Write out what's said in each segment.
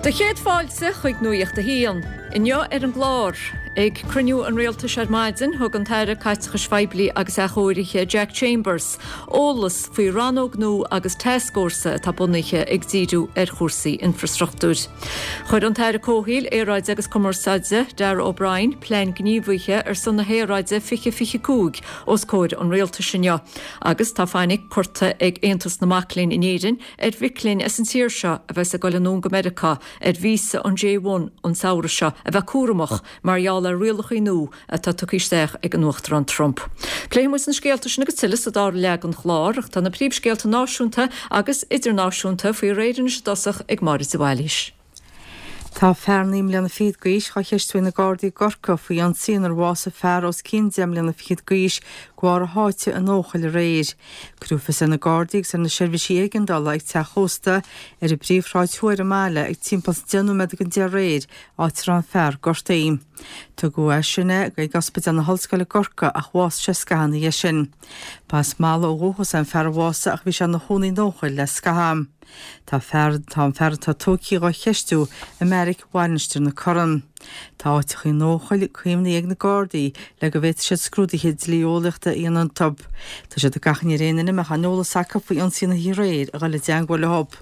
De chéad fáilte chuig nuíocht a híon, inneo an glár. Ag cruniú an réaltas ar maidin thug an teire caiitecha Schweiblí agus achóirithe Jack Chambers, ólas faoi ranóg nó agus tescórsa tá bunaiche ag díú ar chórsaí infrastruchtúr. Chuir an teire cóhíl éráid agus commerceide Darragh O'Brien plein gníomhuiche ar san na héráide fiche cúg os cóir an réaltas sinneo, agus tá fáinnig curta ag Aontas na Maclainn in éireann ar bhiclinn is an tíir seo a bheits a goil an Nónga Medica ar vísa an J1 an saoire seo a bheith cuaramach mar le rialach inú a tá tucisteach ag an uachtar an Trump. Pléimus an scéaltas na go tilas a dá leag an chlár ach tá na príomhscéalta náisiúnta agus idirnáisiúnta faoi réidirnis dosach ag Maris Bhailis. Tá fearnaím lena fiad gaois cha cheistúin na Gardaí Gorca faoi an sínar bhása fear os 15 lena fiad gaois gwar háite an óchail réir. Grúfas na Gardaí san na seirbhísí éigeandala ag teachósta ar i bríomhráid thuair a mála ag timpplas déanú me an de réir áitir an fear Gortaí. Tá go sinne go gaspid an na Hallscoile Gorca ach bhás se scahanna é sin. Bás mála ó gúchas an fear bhása ach bhí se na hónaí nóchail le scaham. Tá fer tá tócií gá cheistú Americ Weinster na Coran. Tá áitiach í nóchail chuimna ag na Gardaí le go bhéit sé scrúdaithe líolalaachta íon an tub. Tá sé de gachan í réanana me chanóla saca faoi an sína hí réir a gáil deanghil hob.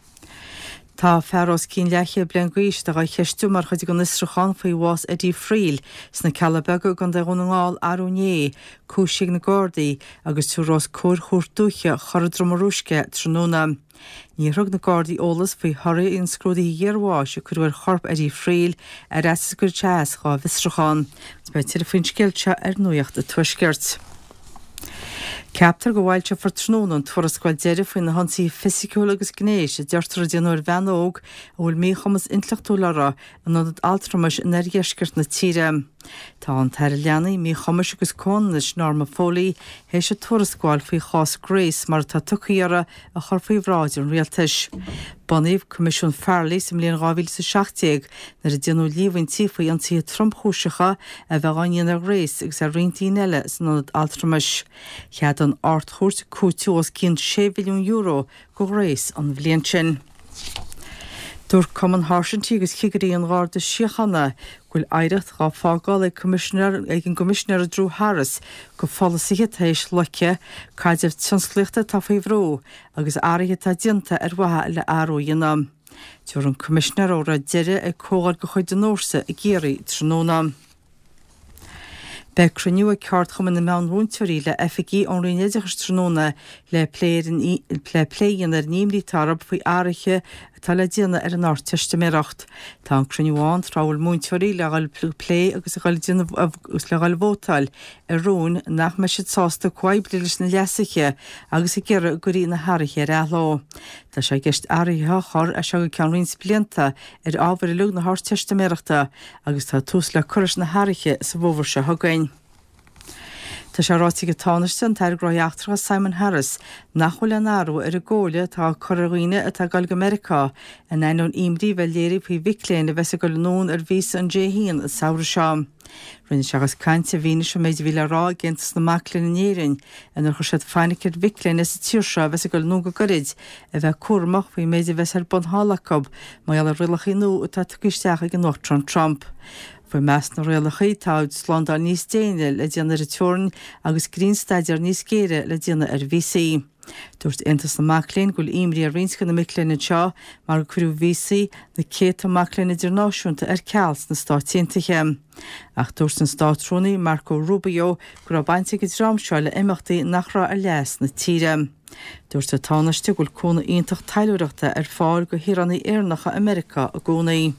Tá fearrás cín leiche blian gaois de ga cheistú mar chuid go nisrachan faoi bhás Eddie Friel sna Calabega gan de gúnaáil arúné cúisig na Gardaí agus túrás cór chuirtúche choradromarúsce tróna. Ní rug na Gardaí ólas faoi thoraí on scrúdaí dhearháis a chuir chorp Eddie Friel a réas gur teas chá visrachan. Ba tíar faoin scéilte ar nuacht a tuisgeirt. Ceaptar go bhhailse for trónan tuarascáil deireadh faoin na hansaí fisiciúil agus gnéis a deirtar déanúir bheanóg a bhfuil méchamas intleachtúlara an nod altramas in ergheisgurt na tíre. Tá an teir leanaí méchamas agus cónas Norma Foley hééis sé tuarascáil faoi chás Grace mar tá tuchaíara a chur faoi bhráid an rialtais. Baníomh Comisiún Farley sem líon 2016 nar a déanú líomhain tí faoi an tí Trump chúisecha a bheith gáiníon ar Grace agus a riontaí eile san nod altramas. Chead an árthúirt cúteos cinn €6 milliún go Grace an bhliain sin. Dúr cuman háisintí agus chigarí an gáir de siochanna ghfuil éireacht gá fágáil ag an Commissioner Drew Harris go folasíthe éis leice caiideh tionscliachta tá faoi bhró agus áirithe tá dianta ar bhathe le áú dhéanam. Dúr an Commissioner ó ra deire ag cógáil go chuid den nóirsa i géirí tróna. Be cruniú a ceart chuman na meán bhúntaí le FG an rinéideachas tróna le pléin ar níomlí tarab faoi áirithe tá le déana ar an áirteiste méreacht. Tá an cruniúáin ráhfuil múntaí le gáil plé agus le gáil bhótáil ar rún nach me si sásta coibli leis na leasaiche agus i ggéire gurí na háirithe ar ealó. Tá sé gceist áirithe chur a se go ceanrins blianta ar ábhar lug na áirteiste méreachta agus tá tús le churis na háirithe sa bhómhar se thugain. Tá sé ráití go tánaiste an teir gráíachtarcha Simon Harris nachhfuil an áú ar a ggóla tá choraghine atá gáil go America an éon imrí bheith léirí faoi bhicléin a bheits a go nón ar vísa an J1 a saoire seám. Rinne seachas caiinte bhíine sem méid bhíle rá géantas na Maclainn in éireann anar chu siad feiniciir bhicléin is tíir seo bheits a go nó go gorid a bheith cuaramach faoi méid a bheits ar bon hálacob má eall a rialach inú atá tucisteach ag an Donald Trump. Fuair meas na réalachaí táid slánda níos déine le déana ar teorann agus greenstaidir níos céire le déana ar VC. Dúirt Aontas na Maclainn gúil imrí a rinsca na Maclainn seo mar chuirú VC na céad Maclainn idirnáisiúnta ar cealls na stáitianta. Ach dúirt an státrónaí Marco Rubio gur a bainte go drámseáil le imachtaí nach rá a leas na tíre. Dúirt a tánaiste gúil cóna ionintach tailiúireachta ar fáil go hirannaí éarnacha America a gcónaí.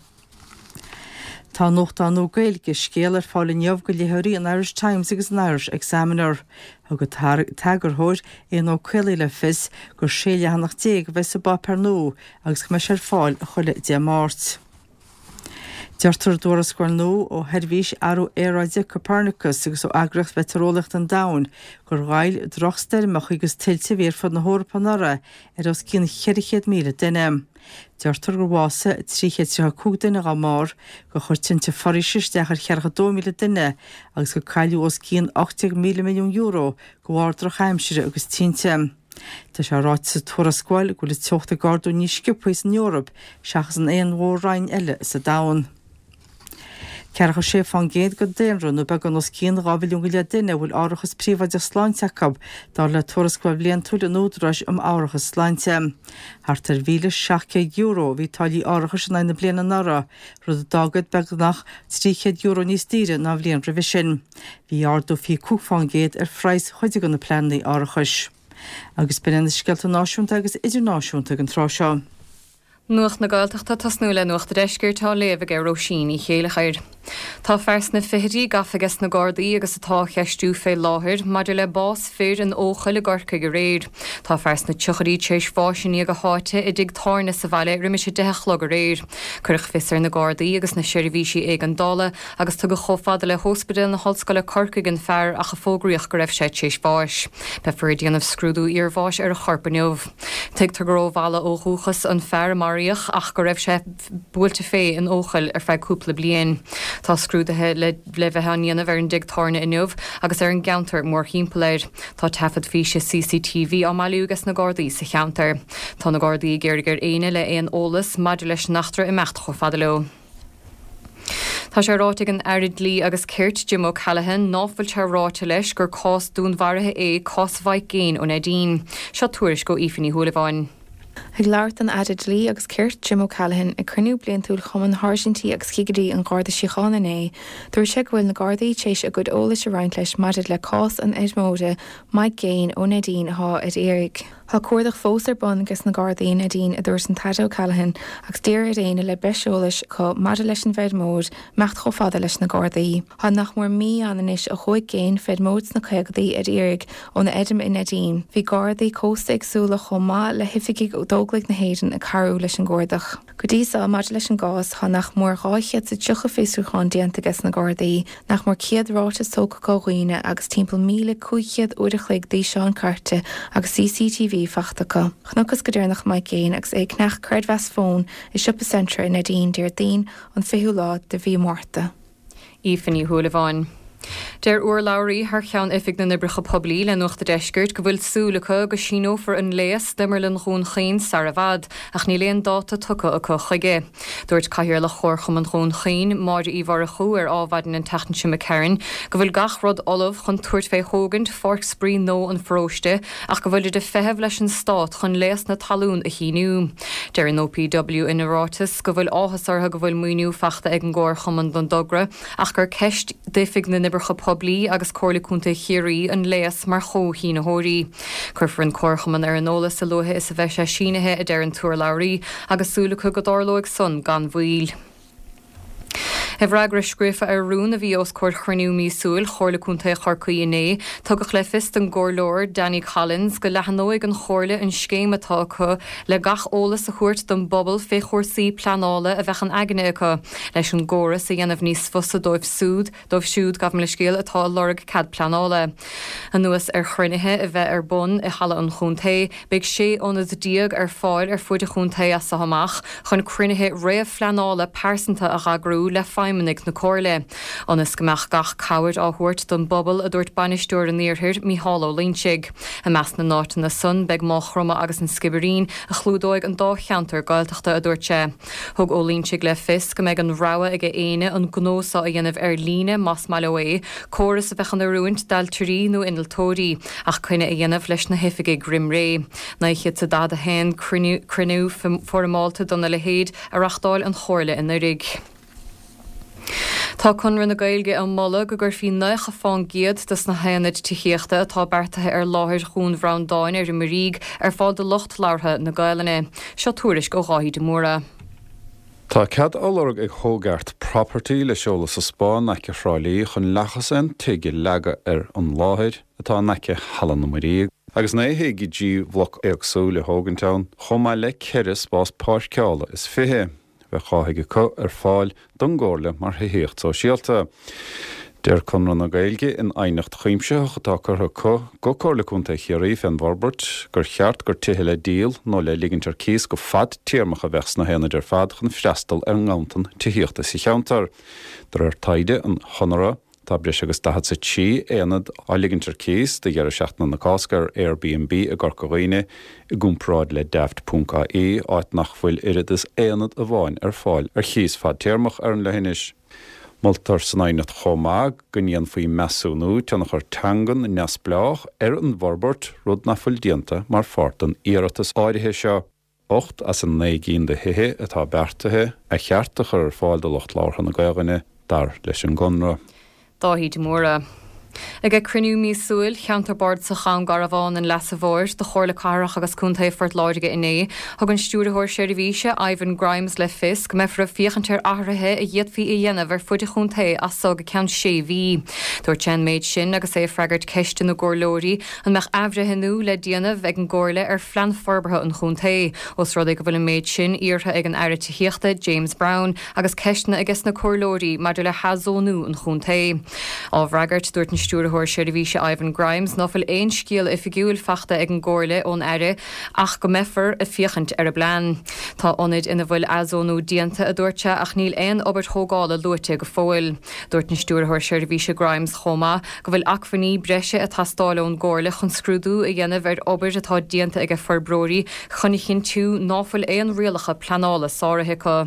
Tá nócht an ógailge scéal ar fáil neamh go léthirí an Irish Times agus an Irish Examiner. Thug go teagarthóir éon ó cuilaí le fis gur séile hannach déag bheits a ba pernó agus go me sé fáil a chuile de máirt. Deirtar dúrascáil nó ó heirmhís arú éráide Copernicus agus ó agracht veterólacht an dain gur ghail drochsteirmeach agus tiltte bhéir fod na hórpanara ar os cín 400 míle duine. Deirtar gur bhása 350 duine á már go chuir tinte forísis dechar 2 míle duine agus go caiiliú os cín 80 milliún euro go bhhardrach heimsire agus tinte. Tá sé ráit sa tuarascáil go le teochta gardú níosce puis in Europa seachas an éon mhórráin eile sa dain. Cearcha sé fan géad go déanrú nó beag an os cían rábhilún go le duine bhfuil áireachas príomhaide sláinteachab dá le tuarascáil blion túla nódrais áireachas sláinte. Thart €700 bhí tailí áireachas na bliana nara rud a dagad beag nach €300 níos tíre ná bblion ra sin. Bhí ardú fí cúfán géad freis chuide gan na pleannaí áireachas. Agus ben scialta náisiúnta agus idirnáisiúnta an tráseo. Nuach na Gaeltachta tasnúla nuach de deisgur tá léamh ag Róisín í chéile chair. Tá fers na fihirí gafagus na Gardaí agus atá cheistú fé láthir, maidir le bás fér an ócha le gorca go réir. Tá fers na tucharí tééis fáisiní go háte I dig tána sa bhaile riimi sé dechla go réir. Curch fisar na Gardaí agus na seirbhísí ag an dála agus tu go chofada le hospidal na hallscoile Corcaigh an fearr a chafógraíoch go raibh sé tééis báis. Be fuair déanamh scrúdú iarmháis ar a charpaneomh. Teagtar go rómhela ó thuchas an fearr maríoch ach go raibh sé buailte fé an óchail ar feadh cúpla bliain. Tá scrúdathe le bheithe aníanamh ar an digtarna inniuh agus ar an geantar mór hímpleir. Tá tafad físe CCTV á maiúgus na Gardaí sa cheantar. Tá na Gardaí géirgur éine le éon ólas maidir leis nachtra I mecht cho fadaló. Tá sé ráte an aird lí agus ceirt Jim O'Callaghan náfuil se ráte leis gur cás dúnmharithe é cás bhaid géin ó Nadine. Se tuairis go ífaní thuúlaháin. Ag leart an aird lí agus ceirt Jim O'Callaghan ag cruniú blion túil chuman harsintí agus chigadí an Garda Síochána é. Dúir se bhfuil na Gardaí tééis a go ólas a roiint leis maidir le cás an edmóide maid géin ó Nadine há éirigh. Tá cuardach fós ar bun agus na Gardaí Nadine a dúirs an Taide O'Callaghan agus déir a réine le beiseolais có maidir leis an feidmód mecht cho fada leis na Gardaí. Tá nach mór mí ananis a chuig géin feidmóds na chuigadaí a éirigh ó na Edim in Nadine. Bhí Gardaí cósta agsúla chomá le hifiigh ó dóglaigh na héireann a carú leis an Gordach. Go dísa maidir leis an gás tá nach mór ráichead sa tucha féúcháin déanta gas na Gardaí nach mór ciad rátas tóca góghine agus timppla 1500 uirichlaigh dí seán carte agus CCTV fachtacha. Chnochas go déirnach mai géin agus ag nach cred ves fón I sipa centra in Nadine déir daon an fiú lá de bhí mórta. Ífaní thuúlaháin. Der uair Lowry haar chean ifig na nibricha poblí le nuach de deisgurt go bhfuil súlacha go sinó for an léas dimmerlin chun chéin saravad ach ní léon dáta tucha a chuige. Dúirt caiir le chorcham an chun chéin mar íhar a chu ar ábhaidin an techan si McCarran go bhfuil gach rod olaf chun tuairt fé hógant fork sprí nó an fróiste ach go bhfuil de feheh leis an stát chun léas na talún a híniu. Der an OPW in Orátas go bhfuil áhasartha go bhfuil muoinú fachta ag an gcór an don dogra ach gur ceist défig na nibricha poblí agus cóirlaúnta chéirí an léas mar chóhí na hóirí. Curfar an córchaman ar an ólas sa lothe is a bheith sé sínathe a deir an túair Lowry agus súlacha go dárlóigh son gan bhuiil. Hevragra scrífa ar rún a bhí os cóir chruinniú mísúil chorlaúnta charcaí iné, tugach le fist an gcórlóir Danny Collins go lehanóigh an chorla an scéim atá chu le gach ólas a chuirt don bobbal fé chóirsaí planála a bheith an aigine acu leis an ggóras a dhéanamh níos fusa dóibh siúd gabham le scéal atá lorg cad planála. An nuas ar chruinithe a bheith ar bun I chala an chunta, beag sé ónad díag ar fáil ar fuide chunta a sa hamach chun cruinithe réamh planála persanta a ragrú le feiminig na cóirle. Onas gomach gach coward áhuirt don bobbal a dúirt banistúir an níorthir Míhalló Lynchig. A meas na náta na sun beag má chroma agus an Skibbereen a chlúdóig an dá cheantar Gaeltachta a dúirte. Thug ó Lynchig le fis go meid an ráha ag éine an gnósa a dhéanamh ar líne mas maiile choras a bheith an arúint dalturí nó inaltóí ach chuine a dhéanamh leis na hifiige grim ré. Naichiad sa dad a hen crinú formáilta donna le héad a rachtáil an chorla in rig. Tá chunran na Gaeilge an molla go gur fí neach a fáin giad dus na haanid tíchéachta atá bertathe ar láthir chun bhrán dáin ar maríg ar fád de locht láirtha na Gaeilene. Seo túris go gáí de móra. Tá cead álarg ag thógart property le seolas sa Spáin naice Shráilí chun lechas an tuige lega ar an láthir atá naice hallan na maríg. Agus néthe go dtí bhlach éagsú le Hogantown chomá le ceris bás páirceála is fithe. Bheith cháigh go ar fáil don gcóirla mar héocht sóisialta. Deir chunran na Gaeilge in ainacht chuimse atá chu go córlaúnta chéirí fan Barbert gur cheart gur tuthe le díal nó le ligintar cíos go fad tíormach a bheits na héanana ar fad chun freastal ar an ngáuntan tíochta sa cheantar. Dar ar taide an chonara tá bris agus dahad sa tí éanad áligintar cís de ggéar seachna na cáscar Airbnb a gorcaghine I gúmpráid le daft.ie áit nach bhfuil irid is éanad a bháin fáil chios fad téarmach an lehinis. Multar san ainat chomag gynnian faoi mesúnú teannach tangan neas bleach an bharbert rud na fuil dianta mar fartan iaratas áirithe seo. 8 as an 9 de hithe atá bertathe a cheartach fáil de locht láirtha na gaghine dar leis an gonra. Dáhí de móra. Ag cruniú mí súil cheantarbord sa chaam gar bháin an lesa bhir de chóirla carach agus cúntaí fort láidige iné, thug an stúrthir séirhíse Ivan Grimes le fisc mefra fiochantar áirithe a dhéadhí I dhéanamh fuide chuntaí as sog cean sé bhí. Dúir tean méid sin agus é freigart ceiste na gcóirlóirí an meach abhrathe nó le déanamh ag an gcóirla flean forbartha an chuntaí, os rud ag bhfuil méid sin íortha ag an airite hiochta James Brown agus ceistena agus na cóirlóirí mar le hazónú an chuntaí. Á freigart dúirt stúrthir séirhíse Ivan Grimes nófuil éon scíal figiúil fachta ag an gcóirla ón aire ach go mefar a fiochant a bláin. Tá ionid ina bhfuil azónú dianta a dúirte ach níl éon obair thógála luite go fóil. Dúirt na stúrthir séirhíse Grimes chomá go bhfuil achfaní breise a tastála ón gcóirla chun scrúdú a dhéanamh obair atá dianta ag forbróirí chunig chin tú nófuil éon rialacha planála sáirithe có.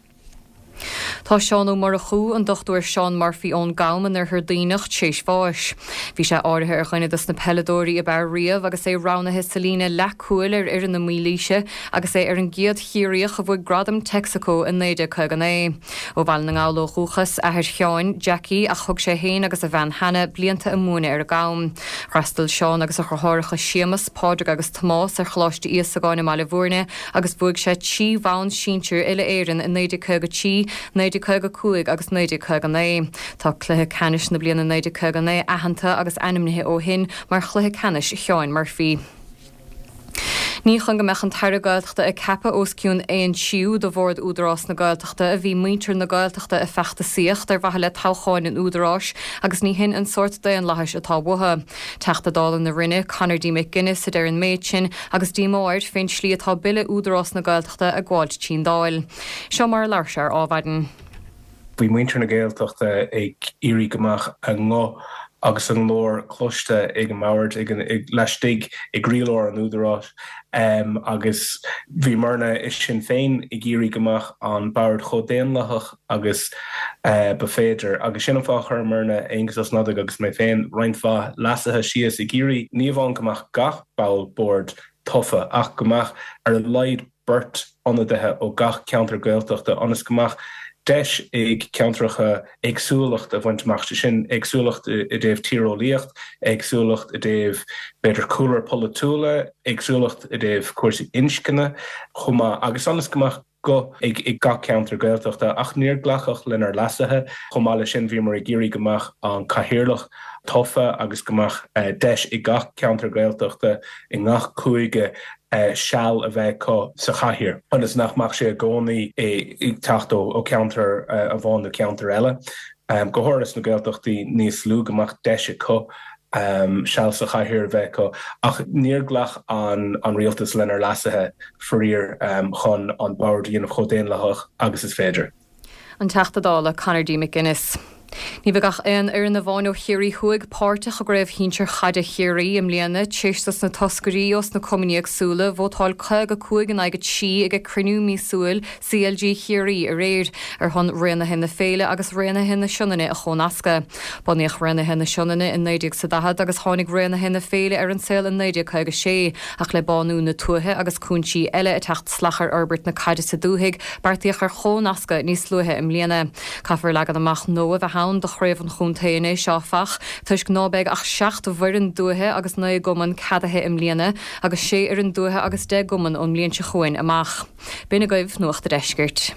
Tá Seanú mar a chu an dochtúir Sean Murphy ón gaman daoineach tééis fáis. Bhí sé áirithe chuine dus na pedóirí a bar riamh agus ránathe salína lechuil ar na mílíise agus an giad chiíoch a bhfuil gradam Texaco in 9 ó bhil na gála chuchas a thir Seáin Jackie a thug sé héin agus a bhean hena blianta a múna ar a gám. Rastal Seán agus a chutháiricha siamas pádraig agus Tomás chláiste íos a gáinna mála bhórne agus bhuaig sé tí bhain síintear ile éireann in 9 9 agus 9 Tá cluthe canis na bliana 9 ahananta agus animnithe ó hin mar chluthe canis Seán Murphy. Ní chun go mechan teir gailteachta a cepa os ciún éon siú do bhórd údarrás na gailteachta a bhí muintear na gailteachta a fechta síocht ar bhathe le táchaáin in údarrás agus ní hin an sort de an leis atá butha. Teachta dálan na rinne Conor D. McGuinness ar an méid sin agus dímáid féin slí atá bille údarrás na gailteachta a gháil tín dáil. Seo mar leirsear ábhaidin. Bhí muintear na gailteachta ag irí goach a ngó agus an lór cloiste ag an mabhairt ag leistigh ag rialóir an údarrás. Agus bhí marna is sin féin ag irí goach an bairt chodéanlachach agus ba féidir. Agus sin fá chur marna agus as nada agus mé féin roiintfá lasathe sios ag irí níomháin goach gach bail board tofa ach goach ar leid burt anadithe ó gach ceantar gailteachta anas goach deis ag ceantracha agsúlacht a bhaintach sin agsúlacht I déobh tíreolaíocht, agsúlacht I déobh beidir coolar polatúla, agsúlacht I déobh cuasaí inscinne, chumá agus anas goach go ag gach ceantar gailteachta ach níor glachach lenar lasathe, chumá le sin bhí mar ag géirí goach an caihirirlach tofa agus goach deis I gach ceantar gailteachta I ngach cúige seall a bheith có sa chathir. Anas nachach sé gcónaí ag tachtó ó counter a bháin na counter eile. Gohoras na gailteachtaí níos lú goach deise có seall sa chathir bheith có. Ach níor glach an rialtas lenar lasathe foríor chun an bord dhéanamh chodéanlachach agus is féidir. An teachta dála Conor D. McGuinness. Ní bheith an ar na bháin ó chéirí chuig páirteach a raibh híntear chaide chéirí im líana téistas na toscarí os na comíagsúla bhótáil chuig a chuig an aigad si ag cruniú mí súil CLG chéirí a réir ar chun réna hinna féile agus réna hinna sionnine a chónasca. Baníoch réna hinna sionnine in 9 sa dahad agus tháinig réna hinna féile ar an saoil in 9 chuige sé ach le banú na tuathe agus cúntí eile a techt slachar Albert na caide sa dúthaigh bartíoch ar chónasca níos sluthe im líana. Caithfar legad amach nóa bheit de chréibh an chuntaine seáfach, tuis gnábeig ach 6 bhar an dúthe agus 9 goman cadathe im líana agus sé ar an dúthe agus 10 goman ón líonse chuin amach. Bina goibh nuacht a deisgirt.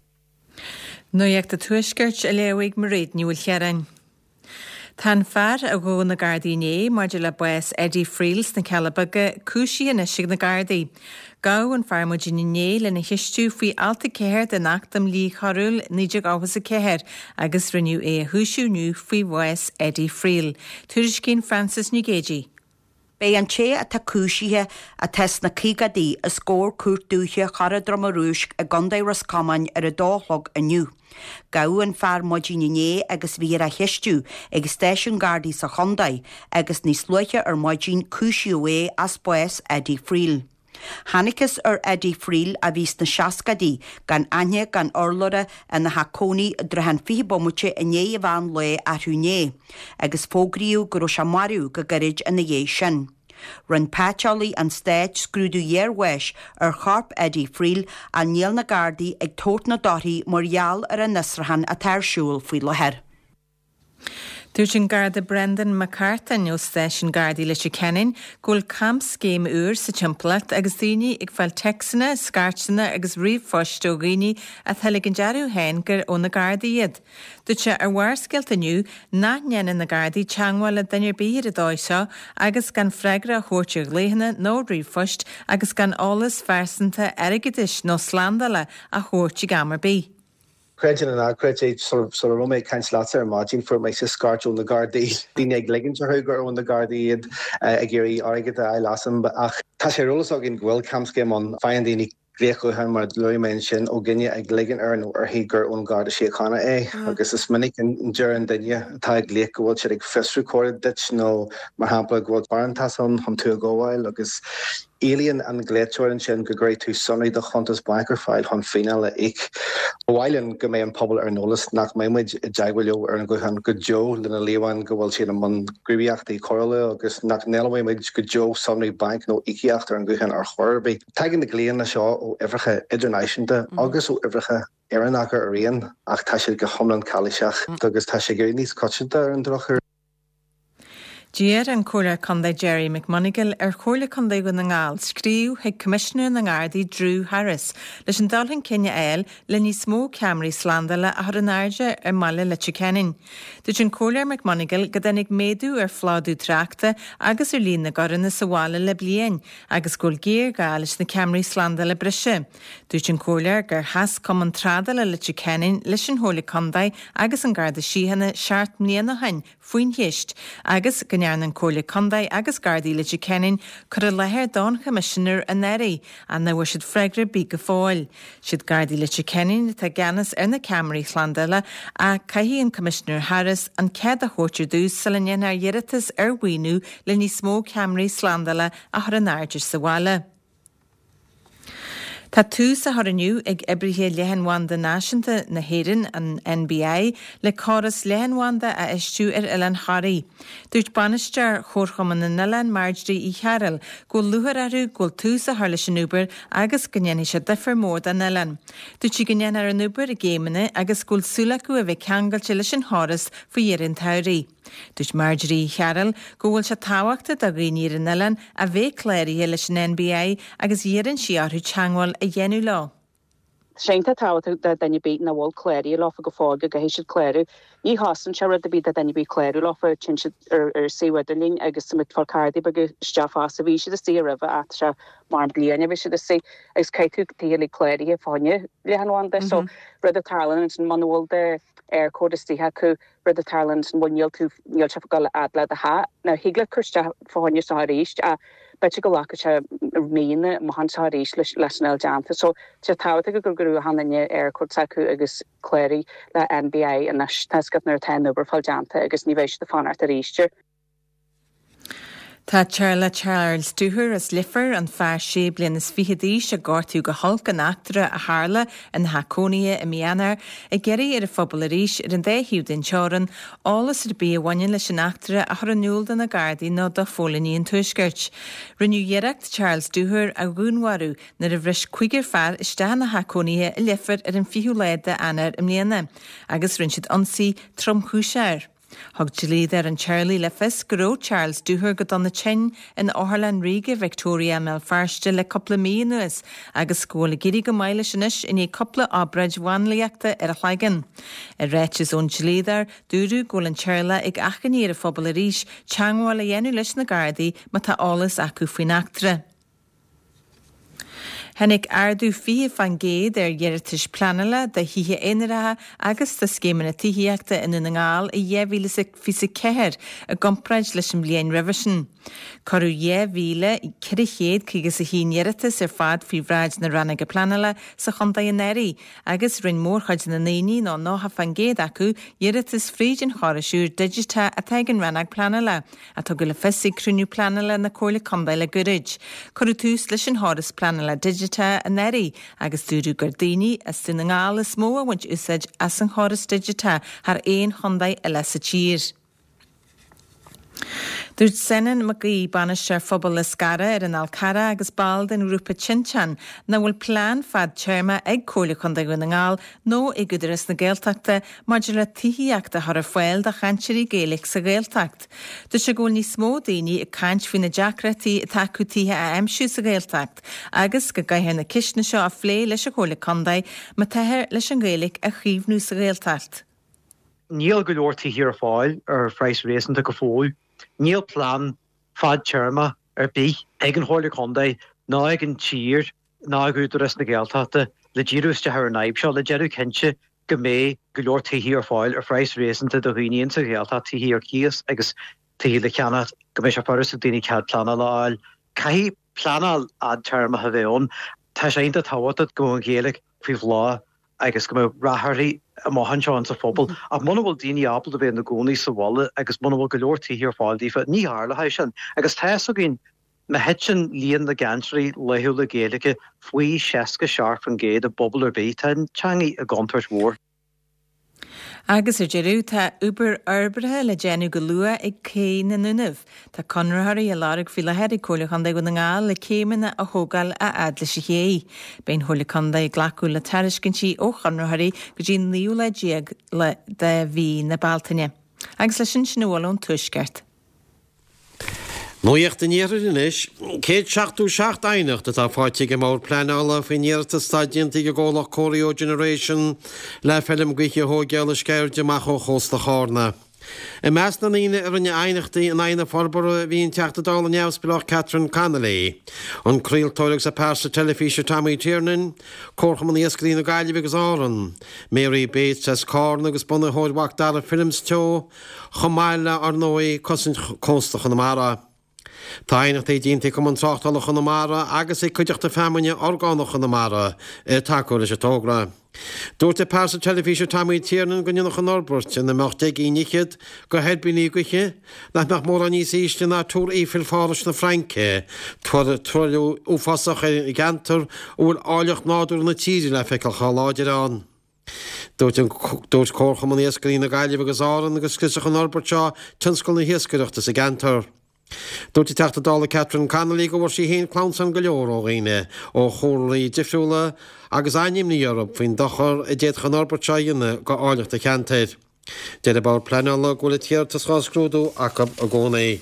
Nuaag de tuisgirt a leabhaigh mar réad níúil chearan. Tá fear a gó na Gardaíné mar de le bues Eddie Freels na Calabaga cúsí in isig na Gardaí. Gá an farmodíné le na hiistú faoi alta céir den nachtam lí charúil níidir áhas a céir agus riniu é a thuisiúnú faoi bues Eddie Freel. Tuairis cín Francis Nugéji. Bé an té a tá cúisithe a test na cígadí a scór cuairtúthe chara dromarúisc a gandaí rascamain ar a dálog aniu. Gau an fear modín agus bhí a heistú agus stéisiún gardaí sa chondaí agus níos luiche ar modín cúisiúé as bues Eddie Friel. Hannicus ar Eddie Friel a vís na seacadí gan aine gan orlora a na hacóní drahan fi bomute a né a bhain le a thuné, agus fógriú go se marú go garid a na dhé sin. Run Patcholly an stéid scrúdú dhéarweis ar charp Eddie Friel a níl na gardaí ag tót na dothí margheall ar a nasrahan a tairsúil faoi lethir. Dúirt sin garda Brendan McCartan ó stéisiún gardaí leis cenin gúil camps céim úr sa timpplacht agus daoine ag bhfuil texanna, scartsanna agus riomhfost ó ghaoine a theigh an dearú hain gur ó na gardaí iad. Dúirt sé ar bhharsceilt aniu ná nnéanana na gardaí teangháil a dainir bíir a dóid seo agus gan freigra a thuirte gléhanna nó riomhfost agus gan álas fearsanta aigeis nó slandala a thuirte gamar bí. Credit and credit sort of Rome cancelata margin for my scarch on the Gardaí. The neg leggings or huger on the Gardaí a Gary Arigata I lassen but ach Tasherolos again well camps game on finding Grécho han mar Louis mention o gnne ag ligin or higur on Garda Shekhana agus is minnig in during dinne tá gléch go se ag first recorded ditch no mar hapla go barantas on to go while agus Alien and Glechorin sin go great to sunny the Hunters Biker file on finale ik while in go me an pobl ar nolas nach meimid jaigwilio ar an go han good Joe lina lewan go wel sin man gribiachtaí choile agus nach nelwaimid go Joe sunny bank no ikiachtar an gohan ar chorbe tagging the glean na seo ó ifriche idirnáisiúnta agus ó ifriche Aaronacha a rian ach tá sé go homlan caliseach agus tá sé gur níos cosinta an drochar. Díar an córa condaid Jerry McMonigal ar chóirla condaid go na ngáil scríú heag commissioner na Gardaí Drew Harris leis an dalhan cinne eil le ní smó Camry slandala a an airde ar mala le Chicanin. Dúirt an cóir McMonigal go dennig méadú ar fláadú trachta agus ar lína goranna sa bhála le bliain agus gúil géir gáis na Camry slandala brise. Dúirt an cóir gur has com an tradala le Chicanin leis an hóla condaid agus an Garda síhanna seart mníana hain faoin héist agus gnearn an cóla condaid agus Gardaí le cenin chur a lethir don commissioner a neri an na bhfuir siad freigra bí go fáil. Siad Gardaí le cenin tá ganas ar na Camry slandala a caihí an commissioner Harris an cead a thuirtir dús sa le nnéan ar dheiritas ar bhuinú le ní smó Camry slandala a thar an airdir sa bhála. Tá tús a thoraniu ag ibrithe lehanhanda náisianta na héireann an NBA le choras lehanhanda a istú ar Ilan Charí. Dúirt banistear chórchaman na Nilan Marjorie í Chearil go luthar arú go tús a tharla sin Uber agus gnéana sé difar mór an Nilan. Dúirt si gnéana ar an Uber a géimine agus gúil súlaú a bheith ceangailte leis an háras fa dhéireann tairí. Dúirt Marjorie í Chearil go bhfuil se táhaachta a ghaoíar an Nilan a bheith cléirí leis an NBA agus dhéireann si orthú teangháil a dhéanú lá. Seinta táhacht a daine bí na bhil cléirí lofa go fága go héisiid cléirú. Ní hasan se rud a bí a daine bí cléirú lofa tinse ar siwederling agus sumit falcardi bag stafas a bhí si a sí rah at se mar bliana bhí si a sí agus caiitú tíala cléirí a fáine lehanhain so rud a tarlan an manual de ar códastíthe acu rud a tarlan an bhainil tú níl se gal adla a ha na higla chuste fáine sa ríist a bete go lacha se mína mohansa ríis leis an Janta, so te táta go gurú hanne ar cuasaú agus cléirí le NBA a nascat nar 10 over fáil Janta agus ní bhééis de fanart a ríiste. Tá Charles Dúthar as lifer an fear sé blian is fihidí se gáirtú go hulk an actra a hála an Hacónia a mianar a geirí ar a phobal a ríis ar an déhiú den teran álas ar bí a bhaine leis an actra a thar anúil den na Gardaí nó do fólaní an tuisgurt. Rinneú dhéireacht Charles Dúthar a gúnharú nar a bhris chuigur fear iste na Hacónia a lifer ar an fiú leide anar am líana agus rinn siad ansaí tromchúiseir. Thug Gilíad ar an Charlie le fis goró Charles Dúthar go donna tin in Áthirleán Ríge Victoria mé fearste le coppla mí nuas agus scóla géirí go maiile sinis in í coppla ábreid bhainlaíochta ar a chaigan. I réitis ón Gilíad dúrú ggóil an Charla ag achaníar a phobal a ríis teangháil a dhéanú leis na Gardaí má tá álas acu faoin actra. Hennig ardú fi fan géad dheirtis planala de hithe inarathe agus de scémanna tííachta in ngáil I dhéhhíle fi ceir a gompraid leis an blion riversin. Corú dhéhhíle chéad chugus a híineiritas fad fi bhráid na ranna go planala sa chunda inéirí, agus rinn mórchaid na naí ná nátha fan géad acu dhéiritas frídin chorasúr digita a teigen rannag planala, a tu go le fesi cruniú planala na cóla condaile gorid. Corú tús leis an háras planala digita a neri, agus dúrú gardíní as tú na ngála smó a wint úsaid as an háras digita har éon chondaid a lesa tír. Dúirt senan magaí banisir phobal le scara an Alcara agus bald in Rúpa Chinchan na bhfuil plán fad teirma ag cóla chunda go na ngáil nó I gudaras na Gaeltachta maidir le tííachta thar a foiil de chantirí Gaelic sa Gaeltacht. Dus sé gúil ní smó daoine I caint fin na deacratí taú títhe a aimsú sa Gaeltacht, agus go gaithe na cisna seo a phlé leis a cóla condaid ma taithir leis an Gaelic a chríomhnú sa Gaeltacht. Níl go leortaí hir a fáil freis réasanta go fóil. Níl plán fad teirma bí ag an hála condaid ná ag an tír ná gúdaras na Gaeltachta le ddíúiste ar naib seo le deadú cinse go mé go leortaí hir fáil freis réasanta do dhaoíonn sa Gaeltacht tí hir cíos agus tí le ceannat go mé se paras a daoine cead plana láil. Caithí plana ad teirma a bheón, tá sé aonanta táhaad go an Gaelic fih lá agus go ratharí a mohan seán sa phobal, ach muna bhfuil daoine apal a bheith na gcónaí sa bhla agus muna bhfuil go leortaí hir fáil dífa ní hála sin, agus theas a gin me het sin líon na gantry leithú le Gaeliche faoi seaca searf an géad a bobbal ar bí tá teangaí a gantairt mór. Agus dearú tá uber arbrethe le déanú go lua ag cé na nunamh, Tá conrathirí a láraigh fi le head cóla chunda go na ngáil le céimena a thógáil a adla sé ché. Bén thola conda ag glaú le tariscintí ó conrathirí go dtí níú le déag le de bhí na Baltaine. Agus lei sin bhilún tuisceart. Nóíocht in éidir inis, céad 7 ainacht atá fáilte go mór pleála faoin éirta stadionnta go ggólach Choreo Generation le film gcuiche thógeal a sceirde amach ó chósta chána. I meas na líine ar rinne einachtaí an aine forbara bhíon teachtadála neamhspilách Catherine Connolly. An críaltóireach sa pása telefíse Tommy Tiernan, córcham an iascaí na gaiileh agus áran. Mary Bates as cárna agus buna hóidhachtdar a films teo, chomáile ar nóí cosin cóstach an mara. Tá einachta dínta go an tráchtálach an mara agus é chuideachta feminine orgánach an mara taú leis a tógra. Dúirt pása telefíse Tommy Tiernan go nach an Norbert in na mecht íichead go headbíní goiche nach meach mór an níos íiste na túr éfil fáras na Franke, troú úfasach i gantar bhfuil áileach náúr na tíí le feiceil chaláidir an. Dúirt córcham an iascaí na gaiileh agus áran agus clisach an Norbert seo tinscoil na hiascaireachta sa gantar. Dúirt teachtadála Catherine Connolly go bhfuir sí héon clánsan go leor ó réine ó chóirí difriúla agus aimní Europa faoin dochar I déad an Norbert seine go áileachta cheantaid. Déad bar pleála go le tíar tas cháscrúdú acab a gcónaí.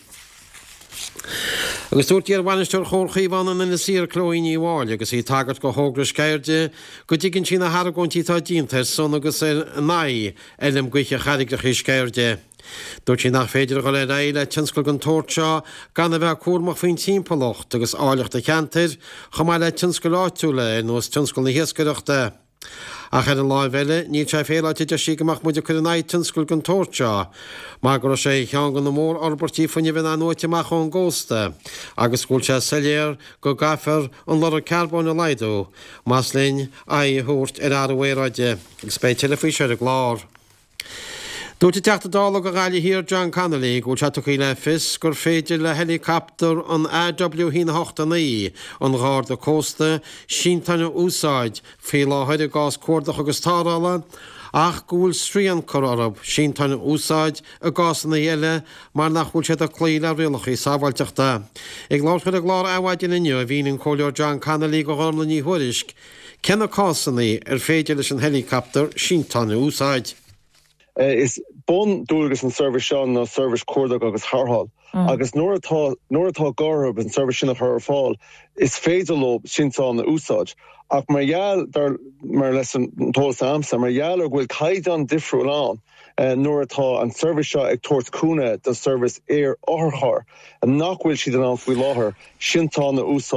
Agus dúirt ar bhainisteir chórchaíhhanan in na sír clóíní bháil agus í tagart go thógra scairde go dtígann sin na Haragóntítá díntar son agus naí eilm gcuiche charigrach í scairde. Dúirt sí nach féidir go le réile tinscoil an tóirseo gan a bheith cuamach faoin timpplacht agus áileachta cheantair chumá le tinscoil áitiúla nuas tinscoil na hiascaireachta. Ach ar an láimhheile ní tre féile de sí goach muidir chu an éid tinscoil an tóirseo, má go sé tean gan na mór orbertí faoine bhín an nóiteach an ggósta, agus gúil se saléir go gafar an lor carbón a leidú, más linn a thuirt ar bhhéráide agus spé telefiisiir a glár. Dúirt teachtadála go gáile hir John Connolly go teachtaí le fis gur féidir le helicopter an AW hína 8 an gáir de cósta síntainna úsáid fé láthaidir gás cuardach agus tárála ach gúil srían chorarab síntainna úsáid a gás na dhéile mar nach bhfuil sé a clíile rialachaí sábhailteachta. Ag láthir a glár áhaidin inniu a bhíonn choileor John Connolly go hána ní thuirisc, cenna cásannaí ar féidir leis an helicopter síntainna úsáid. Is bon dúgus an service seán na service cuardach agus Harhall. Agus nuair atá gárthb an service sinna thar fáil, is féidirlób sintán na úsáid. Ach margheall mar leis an tólas amsa, margheall ar bhfuil caidan difriúil an nuair atá an service seo ag tuairt cúna den service ar áthchar. An nach bhfuil siad an faoi láthair sintán na úsáid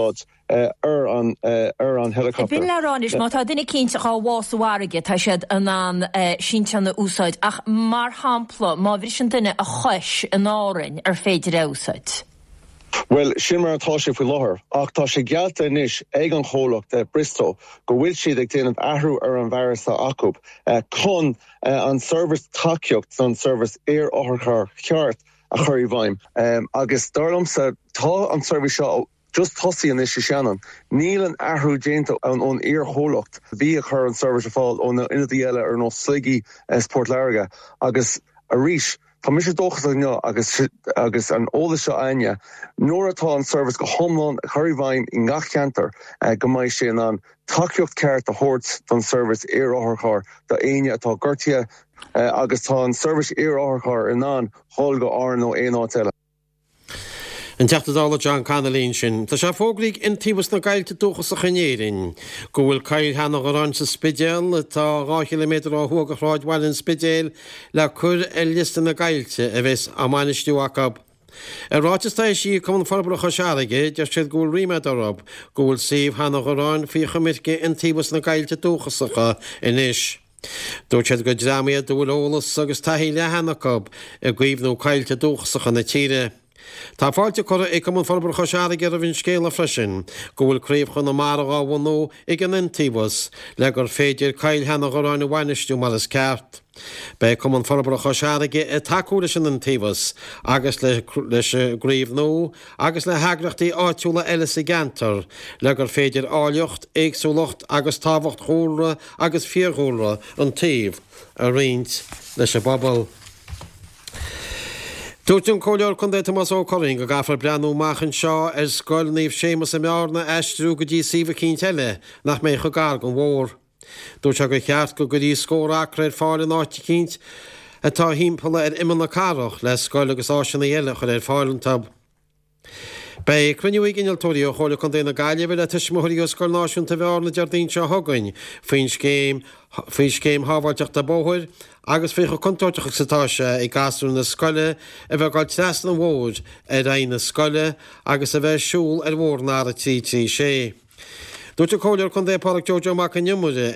an helicopter. Bin leránis má tá duine cinnte á bhásáige tá siad an sínteanna úsáid ach mar hampla má bhí sin duine a chuis an árainn féidir úsáid. Well, sin mar atá sé faoi láthair, ach tá sé gealta inis ag an chomhlacht de Bristol go bhfuil siad ag déanamh athhrú an bheiras acub chun an service takeíocht an service áthachar cheart a chuirí bhaim. Agus darlamsa tá an service seo just tosaí an isise seanan. Níl an athhrú déanta an chomhlacht bhí a chur an service a fáil ón ina eile ar nó sligi Sport Larga agus a ríis. Tá mis dóchas agus an ólas seo aine, nuair atá an service go thomláin chuirí bhaim i ngach cheantar go mbeidh sé an takeíocht ceart a thabhairt don service áthachar do aine atá gortaithe agus tá an service áthachar in an thol go áir nó éon áit eile. An teachtadála John Connelly sin, Tá sé fógraigh intíbas na gaiilte dúchas a chanéirinn, go bhfuil cail hena go ran sa spidéal tá 2 km á thuga ráidhhail in spidéal le cur lista na gaiilte a bheits amánistú acab. Ráitistá sí cum forbar chu seaige de siad gúil riime arab, go bhfuil síomh hena go rán fíocha mirce intíbas na gaiilte dúchasacha inis. Dúirt siad go drámiad do bhfuil ólas agus taí le henacab a gcuomhnú caiilte dúchasacha na tíre. Tá fáilte chur ag go forbar chu seaige a bhín scéla freisin, go bhfuil críomh chun na mar áhhaú ag an intíbas le gur féidir cail hena go ráinna bhainistú mar is ceart. Bei cum an forbar chu seaige i takeúla sin an tíbas, agus leis gríomh nó, agus le heagrachtaí áitiúla eile sa gantar, le gur féidir áiliocht, éagsúlacht agus táhacht chóra agus fíorchóra an tíomh a riint leis a bobbal. Dúirtún cóileor chun dé Tomás Ó Corrin go gafar breanú machchan seo ar scoil níomh sémas sa meárna eistrú go dtí síomh cín teile nach mé chu gar go mhór. Dúirt se go cheart go dtí scóráachra ar fáil in áiti cínt atá hímpala ar imana carach le scoil agus áisina eile chur ar fáil tab. Bei cruniuí ginnealtóí ó chola chun déna gaiileh le tuismóirí ó scoil náisiúnta bheárna deardín seo thugain faoin céim hábhailteach a bóthir agus fécha contóteach satáise i gasú na scoile a bheith gáil teas na bhód ar aon na scoile agus a bheith siúil ar mhórná a tí sé. Dúirt cóileor chun dépáach Jojo mac an nimmuide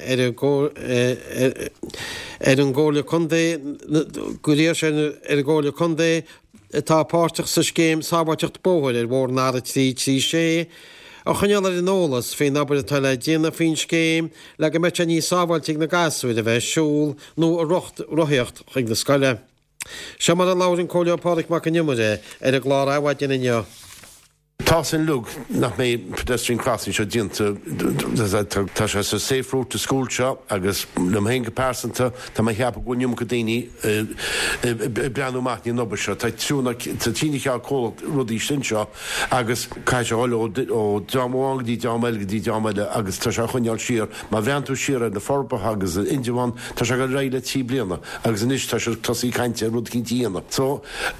ar an ggóla chundé goréir sin ar ggóla chundé tá páirteach sa scéim sábhailteach bóthir ar mhórná a tí sé, a chuneal ar an ólas féin nabar atá le déana féin scéim le go mete ní sábhailteigh na gasúid a bheith siúil nó a rothíocht chuig na scoile. Se mar a láirn cóileor páirteach mac an nimmuide ar a glár áhaid inniu. Tá sin lug nach mé pedestrian crossing seo dínta tá sé sa safe route to school seo agus le hénge persanta tá mai heap gúnium go daoine breanúach ní nobar seo, Tá trúna tíine cheá cóla rudí sin seo agus cai seáil ó dámháing dí dámeil dí dámeile agus tá se chuneal siar má bheanú siar na forbatha agus Indiaán tá se go réile tí bliana agus inis tá se tosí caiinte rud cin díana. So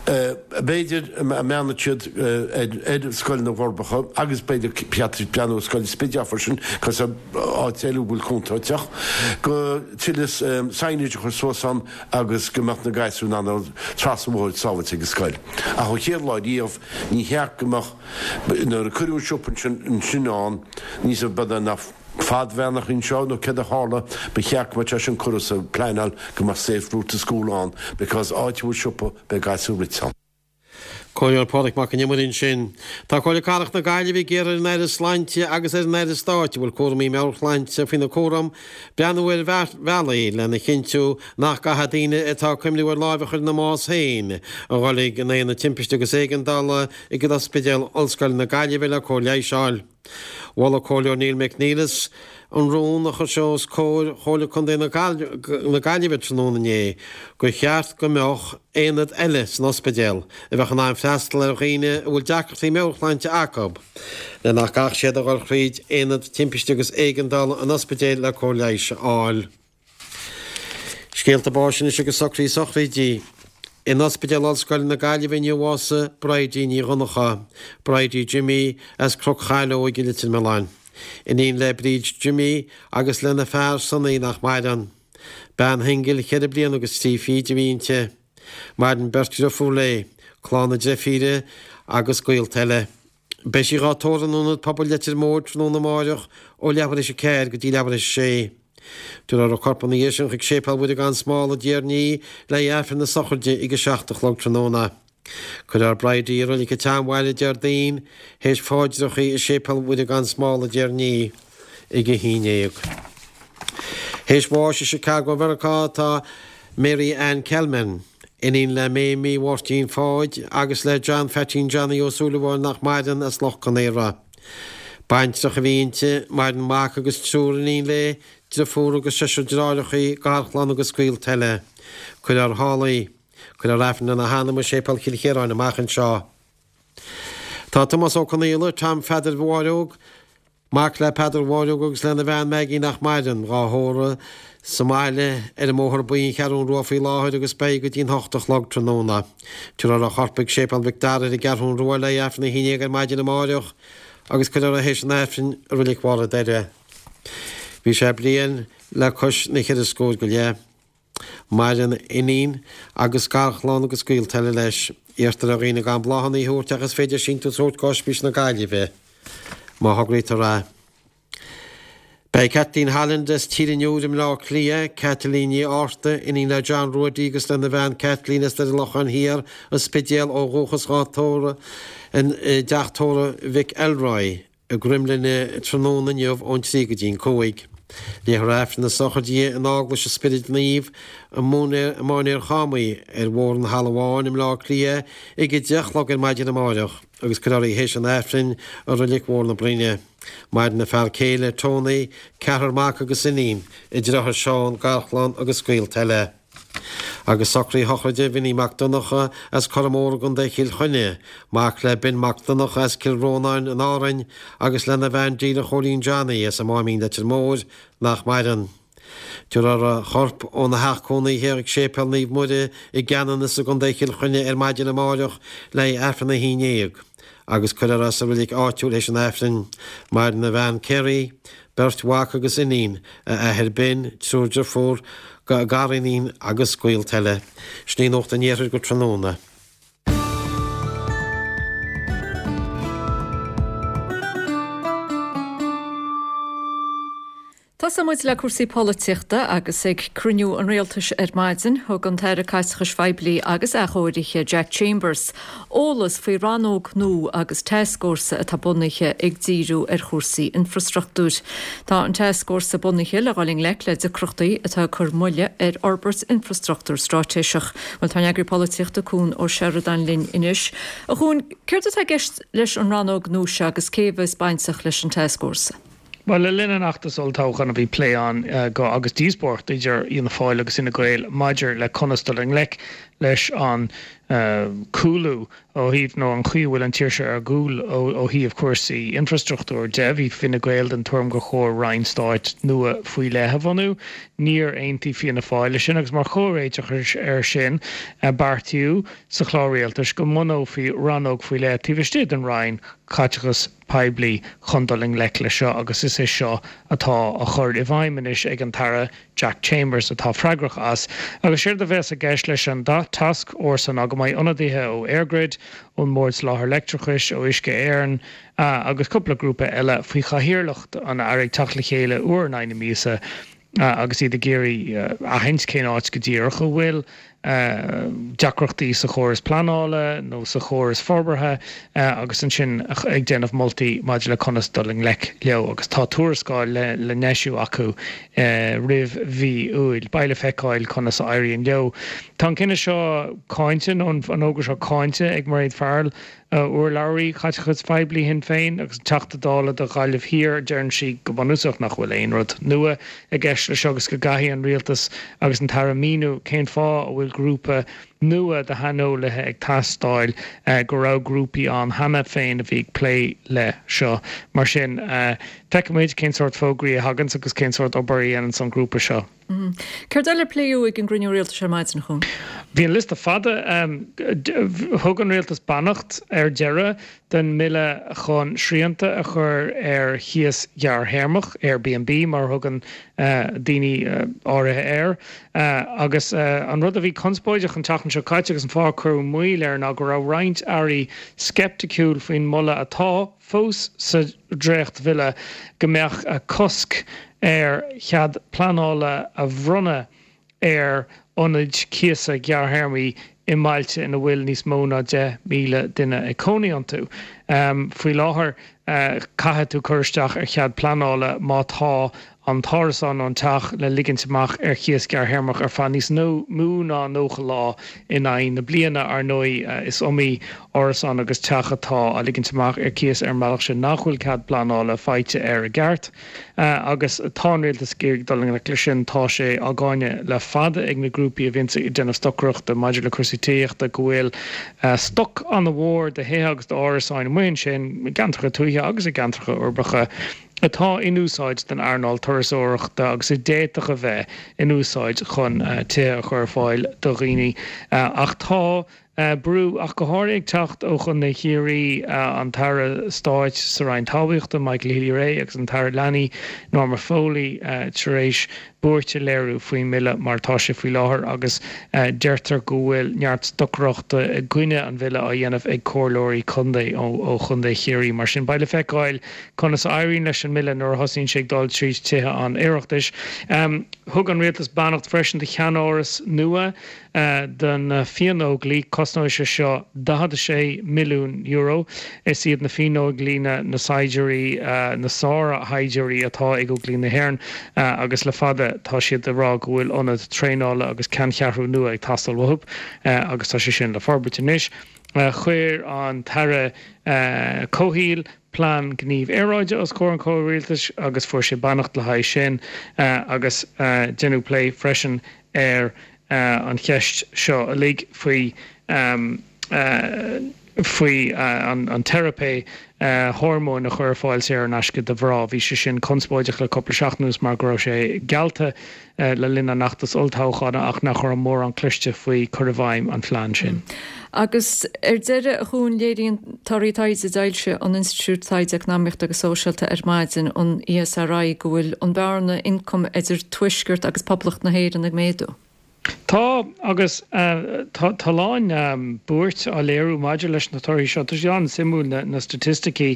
béidir a meanna siad scoil na bhorbacha agus beidir Piatri Piano scoil spideafar sin cos átéú bhfuil chuntáteach go tuilis sainidir chu sósan agus gomeach na gaiisú ná trasmóid sáhaite go scoil. A chu chéad láidíomh ní heach goach nar a curú siúpan sin sinán níos a bada na fadbhenach in seo nó ced a hála be cheach mar sin churas a pleinal go mar safe route to school an because áitiúil siúpa be gaiisú ritán. Cóileor páirteach mac an nimmuín sin. Tá cóile carach na gaiile bhí géar ar neidir sláinte agus ar neidir stáite bhfuil cuaramí meáchláinte fin na córam breanúil bhelaí lena chinú nach gahadaine atá cumliúir lábhachar na más hain a bhálaigh an éana timpiste agus éigendala i go ospidéal olscoil na gaiile bhile cóileáil seáil. Bhla cóileor Neil McNeilis an rún a chu seos chola chun dé na gaiileh trónané go cheart go meoch éad eile san ospidéal a bheith an aim freistal ar réine bhfuil deachtartaí meáchláinte acab. Le nach gach siad a gáil chríd éad timpiste agus éigendala an ospidéal le cóileáil áil. Scéalta básin is agus socraí sochraidí. In ospidéal olscoil na gaiileh bhása braidí ní runnacha, braidí Jimmy as crocchaile ó gilitin meáin. In éon le bríd Jimmy agus lena fearr sannaí nach maidan. Ben hingil chead blian agus tíí de vínte. Maiden bertir a fú lé, chlána Jeffíre agus goil teile. Be sí rátóran úna pobl letir mór tróna máireach ó leabhar is céir go dtí leabhar is sé. Dúr ar corpanéisisin chuig sépal bud gan smála déarní le éfran na sochairde i go 16 log tróna. Chud ar braidí rolig go teamhhaile deardaín, hééis fáidirechaí i sépal bud gan smála déarní i go hínéag. Hééis bháis i Chicago Verá tá Mary Ann Kelman. Inín le mí Wartín fáid agus le John Fetín Johnny ó Súlaháin nach maidan as lochcanéra. Baintach a bhínte maidan mac agus trúraní le de fór agus seisiráilechaí garchlan agus scuil teile. Chud ar hálaí, chud ar rafan na hána sépal chilchéráin na machchan seo. Tá Thomas O'Connell tam feidir bhhaireog, mac le peidir bhhaireog agus lena bhean meí nach maidan ráthóra Somáile ar móthir buon chearún ruafaí láthir agus be go dtíon 8 log tróna. Tú ar a charpaigh sépal Victar i garún ruá le efna híine ar maidin na máireach agus chud ar a hééis an efrin a bhfuil bhhar deire. Bhí sé blion le cos na chéad scóid go lé. Maidan inín agus garchláán agus scuil teile leis íartar a réna gan blahannaí thuirt agus féidir sin tú sót cóspís na gaiile bheith. Má thugrétar rá. Bei Kathleen Halland is tírinúdim lá clia, Catalíní áta iní le John Rodígus le na bhean Kathleen is le lochan hir a spidéal ó róchas rátóra in deachtóra Vic Elroy a grimlinne tróna neomh ón trígadín cóig. Lé raifn na sochadí an áglas a spirit níomh a mánéir chamaí ar bhór an Hallháin im lá clia i go deachlog ar maidin na máireach agus chuirí hééis an efrin ar a licmór na brine. Maidin na fear céile tónaí cearmach agus inín i ddrochar seán garchlan agus scuil teile. Agus socraí hochraide vinní Macdonacha as choramór gon de chiil chuine, mac le bin Macdonacha as Kilrónain an árain agus lena bhein dína cholín Johnny as a máimín de mór nach maidan. Dúr ar a chorp ó na heachcónaí héirigh sépal níomh muide i gceanna sa gon de chiil chuine ar maidin na máireach le efran na hínéag. Agus chud ar as a bhfuil áitiúil éis an efrin, maidin na bhean Kerry, Bert Wach agus inín a bin trúidir fór garínín agus scuil teile. Sní nócht a néir go tróna. Tá muid le cuasaí políochta agus ag cruniú an réaltas ar maidin thug an teire caiisechas feibli agus achóirithe Jack Chambers. Ólas faoi ranóg nó agus teiscórsa a tá bunaiche ag díú ar chósaí infrastruchtúr. Tá an teiscórsa bunaiche le gáling le le de cruchtaí atá chur muile ar Orbert infrastruchtúr strátéiseach. Bhil tá neagraí políochta cún ó Sheridan Lynn inis. A chun céirt atá gceist leis an ranóg nó se agus céhs baintach leis an teiscórsa. Well le linne nachtas ol táchan a bhí play an go agus dísport idir íon fáil agus ina gréil maidir le conastalling lec leis an cúlú ó híh nó an chuúhfuil an tíirse ar gúil ó híomh cuasaí infrastruchtúr de bhí finna gréil an tuam go chóir Reinstáit nua faoi lethabhanú, níor aontaí fianna fáile sin agus mar chóréiteach ar sin bartiú sa chláréaltas go mó faoi ranóg faoi le tíhtíad an Rhein caiteachas peblií chundaling le lei seo agus is seo atá a chur i bhaimiis ag an tara Jack Chambers atá freigrach as agus siir de bheits a gceis leis an task ó san agamid ionadaithe ó Airgrid ón mórs láthair leictrachais ó isce éireann agus cúpla grúpa eile faoi chahirirlacht an airigh tachla chéile uair 9 míosa agus iad a géirí a hens cén áit go dtíar go bhfuil deacrochtaí sa chóras planála nó sa chóras forbartha agus an sin ag déanamh moltaí maidir le conastalling lec leo agus tá tuarascáil le neisiú acu rih bhí úil baile feicáil conas airíonn leo. Tá cinenne seo cáinte an ógur seo cáinte ag mar éad fearil uair leirí chaitechas feibli hin féin agus teachtadála do gáileh hir dearn si go banúsach nach bhfuil éon rud nua a gceist le segus go gaithí an rialtas agus an tara míú cén fá bhfuil grúpa nua de hanólathe ag tastáil go rá grúpi an hana féin a bhí play le seo mar sin teicméid cén sort fógraí a hagans agus cén sort obarí an san grúpa seo. Ceir deile pléú ag an grinú réaltas ar maidin chun? Bhí an list a fada thug an réaltas bannacht ar deire den mille chun sríanta a chur ar chias jaar hermach Airbnb mar thugan daoine áirithe air agus an rud a bhí conspóideach an teachan seo caiitegus an fá chu muil ar ná gur a roinnt airí skepticúil faoin mulla atá fós sa drécht bhile gombeach a cosc ar chead planála a bhrunne ar onid cíasa gearthermaí I mailte ina bhfuil níos mó ná 10,000 duine ag cónaíonn tú. Faoi láthair caithe tú chuirteach ar chead planála má tá an tárasán an teach le liginnteach ar chias gearthermach ar fan níos mú ná nócha lá in na bliana ar nói is omí árasán agus teachatá a liginnteach ar chias ar meach sin nachhfuil cead planála feite ar a gceart. Agus táréaltas céir doling na cluisin tá sé á gáine le fada ag na grúpi a bhíonn i denna stochreacht de maidir le crusaíteocht a gohfuil stoc an bhór de hé agus de árasáin muin sin gantracha túthe agus a gantracha orbacha atá in úsáid den Arnold Thursóireachta agus I déiteach a bheith in úsáid chun te a chur fáil do riine ach tá brú ach go háirigh techt ó chun na chéirí an tara stáit sa rain tábhaíochta Michael Healy Ray agus an tara leanaí Norma Foley taréis búirte léirú faoin mille mar tá sé faoi láthair agus deirtar go bhfuil neart stochreachta gcuine an bhile a dhéanamh ag cóirlóirí chundé ó chundé chéirí mar sin baile feicáil chun is éiríonn leis an mille nuair thosaíonn sé dul tríd tithe an éireachtais. Thug an rialtas bannacht freisin de cheanóras nua den fianóglí cosnáise seo 16 milliún euro is iad na fianóglína na saidirí na sára haidirí atá ag go glín na hhéarn agus le fada tá siad a rá gohfuil onad tréála agus cean chearú nua ag tastal wahub agus tá sé sin le forbertinis. Chuir an tara cóhíl plán gníomh éráide os cór an cóiríaltas agus fuair sé bannacht le haid sin agus genú play freisin ar an cheist seo a lig faoi an therapé hormón a chur fáil sé ar an asca de bhrá bhí sé sin conspóideach le coppla seachnús mar go raibh sé gealta le lina nachtas oltáchána ach nach chur an mór an cluiste faoi chuirhhaim an phláán sin. Agus deire a chuún léiríon tarítáid a dailse an Institútáid Economic agus Socialta ar maidin an ESRI go bhfuil an bearna income idir tuisgurt agus poblach na héireann ag méadú. Tá agus taláin búirt a léirú maidir leis na toirí seo tá an simú na statisticí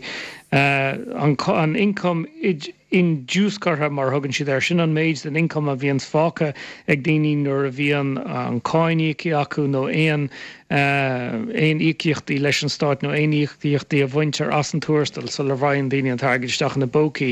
an income in dúscartha mar thugann siad ar sin an méid den income a bhíon fáca ag daoine nuair a bhíon an cáiníí acu nó éon ícíochtaí leis an stáit nó éoníochtaí a bhaintear as an túirstal sa le bhain daoine an targaisteach na bócaí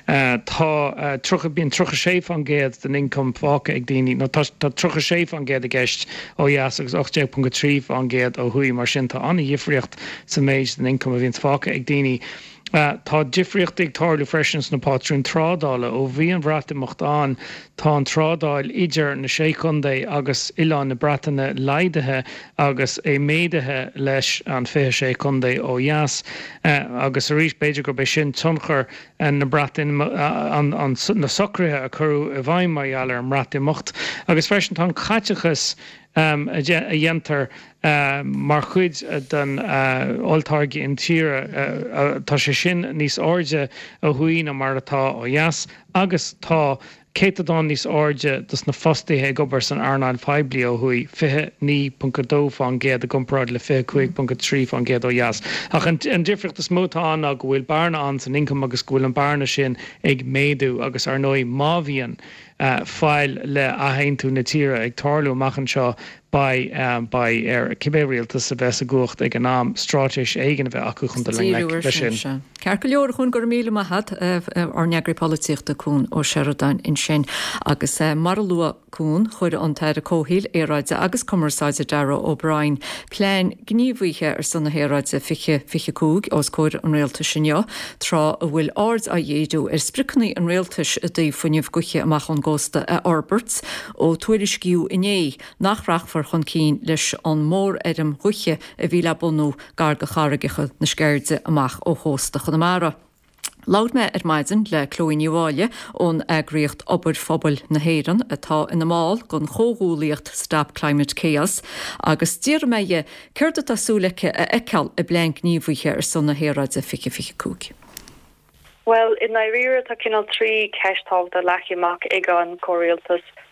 tá bíon trocha séf an géad den income fáca ag daoine nó tá trocha séf an géad a gceist ó dheas agus 8.3 an géad ó thuí mar sin tá anna dhifriocht sa méid den income a bhíon fáca ag daoine. Tá difriocht ag tarlú freisins na pátrún trádála ó bhí an bhreatamach an tá an trádáil idir na sécundé agus Ián na bratainna leidathe agus é méidathe leis an fé sécundé ó dheas agus a rís beidir go bei sin tunchar na bratain na socrthe a churú a bhaim marall ar an mratamocht agus freisin tá chaitechas a dhéantar mar chuid den oltáirge in tíre tá sé sin níos áide a thuí na mar atá ó dheas agus tá céitadán níos áide dus na fostaithe gobar san Arnáil feibli ó thuí 5.2 fan géad a gompráid le 5.3 fan géad ó dheas. Ach an difricht is mótá anna go bhfuil barna an san income agus go bhfuil an barna sin ag méadú agus ar nói mábhíonn fáil le ahain tú na tíre ag tarlú machchan seo by cibéirialtas a bheits a gocht ag an nám stráteis éigen bheith acu chun de le sin. Cear go leor chun gur míle hat ar neagraí políochta cún ó Sheridan in sin agus mar lua cún chuir an teir a cóhíil éráide agus commeráide Darragh O'Brien pléin gníomhhuiche ar sanna héráide fiche cúg os cóir an réaltas sinneo trá a bhfuil ard a dhéadú ar spricnaí an réaltas a dtí funineh guche amach an ggósta a Alberts ó tuairis giú iné nachreachfar chun cín leis an mór am chuche a bhí le bunú gar go charagicha na sceirde amach ó hósta chunamara. Laud me maidin le clóinníháile ón agréocht obair phobal na héireann atá ina máil gon chógúlaíocht Stop Climate Chaos agus dír méie chuirda tásúlacha a eiceall a blein gníomhhuiche ar sanna héráide fiche cúg. Well, in Nigeria tá cinál trí ceistáh de lechiach ag an choréaltas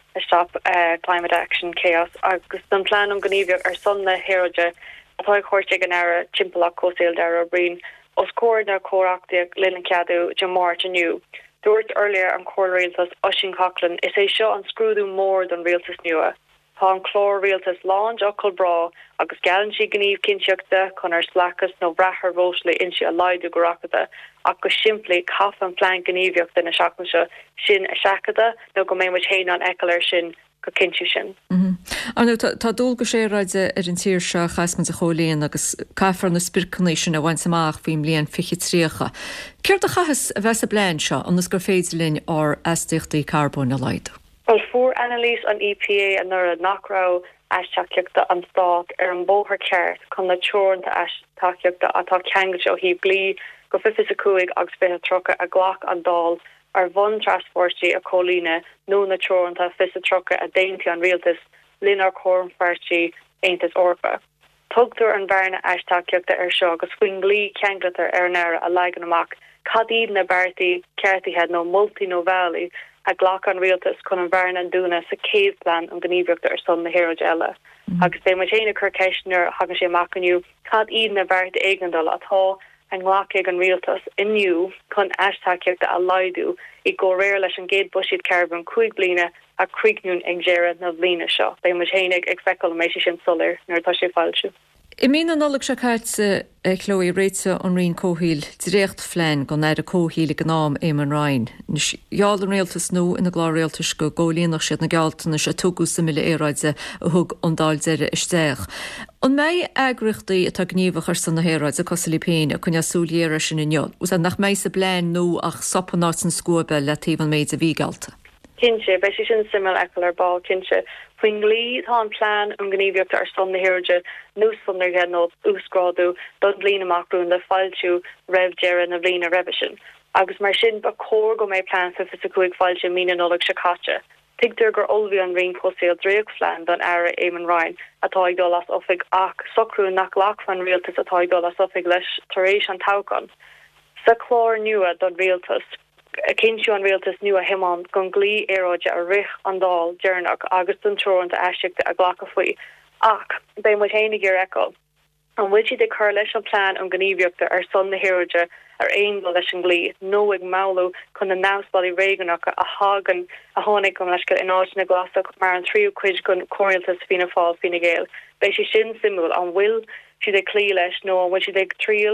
stop climate action chaos agus an plan gníomh ar son na héide atá chuirte an air timpach cósil de brin os cóir na cóachtaíag lin ceadú de mát aniu. Dúirt earlier an choréaltas Oisin Cochran is é seo an scrúdú mór don réaltas nua. Tá an chlór réaltas láinj ocail bra agus galan si gníomh cinseachta chun ar slachas nó brethar bhósla insi a leidú gorakada ach go siimplí caf an plán gníomhiocht in na seaachna sin a seachada nó go méid héin an ecalir sin go cinú sin. Anú tá dul go séráide ar an tíir se chaisman a cholíonn agus caifar na spircanéisisin a bhaint amach faoim líon fichi tríocha. Céir a chachas a bheits a blein seo annas gur féidirlinn ar aisteachtaí carbón a leidú. Well for analyse an EPA an nura nachrá aisteachta an stát ar an bóthar ceart chun na teorin a aisteachta atá ceangail hí blií go 55 agus fé trocha a ghlach an dal ar bhn transportí a cholíne nó na teorin a fi trocha a dainty an réaltas linar chom fartí Aontas Orfa. Tugtar an bharna aisteachta ar seo agus faoin glí ceanglatar ar nara a leigan amach cadíd na bartaí ceartaithe nó multi nó valley a ghlach an réaltas chun an bharna an dúna sa céad plan an gníomhreaachta ar son na héide eile. Agus é mar téanana chucéisiir hagan sé amachaniu cad iad na bharta éigandal atá an ghlach ag an réaltas inniu chun aisteachta a leidú I go réir leis an géad buisiad carbon 5 bliana a críicnún ag géire na bbliana seo. Bé mar téannig ag feicil méisi sin solir nuair tá sé fáilse. I mí an noleg se cairte chlóí réite an rion cóhíil récht flein go neir a cóhíle gan nám éman Ryan. Jaall an réaltas nó ina glá réaltas go ggólíonach siad na gealtainna se tugu sa mille éráide a thug an dáildeire isteach. An mé agrachtaí atá gníomhach ar san na héráid a cosalípéine a chunne súléire sin inniu, ús an nach méid sa blein nó ach sopaná san scóbe le taobh an méid a bhígalta. Kinse bei sin simil ecalar ball kinse faoin glí tá an plán an gníomhiocht ar son na héide nús fan ar nó úsgrádú don blina amachún le fáilú raibh deire na bblina revision. Agus mar sin ba cór go méid plán sa fis cuaig fáilte mína nóleg se caite. Tigtar gur olbhí an rion cósil dréag flein don air éman Ryan atá ag dul as ofig ach socrú nach lach fan réaltas atá ag dul as ofig leis taréis an tácan. Sa chlór nua don réaltas a cinú an réaltas nu a himán gon glí éráide a rich an dal dearnach agus don troint a eisiachta a ghlacha faoi. Ach, bé mu hénig gur eco. An wití de chur leis an plán an gníomhiochta ar son na héide ar aon leis an glí, nó ag máú chun na náspáí réganach a hagan a tháinig go leis go ináid na glasach mar an tríú cuid gon choiraltas fina fáil fina géal. Bei si sin simú an bhfuil si de clí leis nó an bhfuil si ag tríal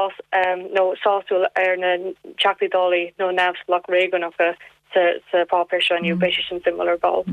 no sáúil ar na chatadálí nó náfslach réganach sa pápéir seo aniu bei sin similar ball.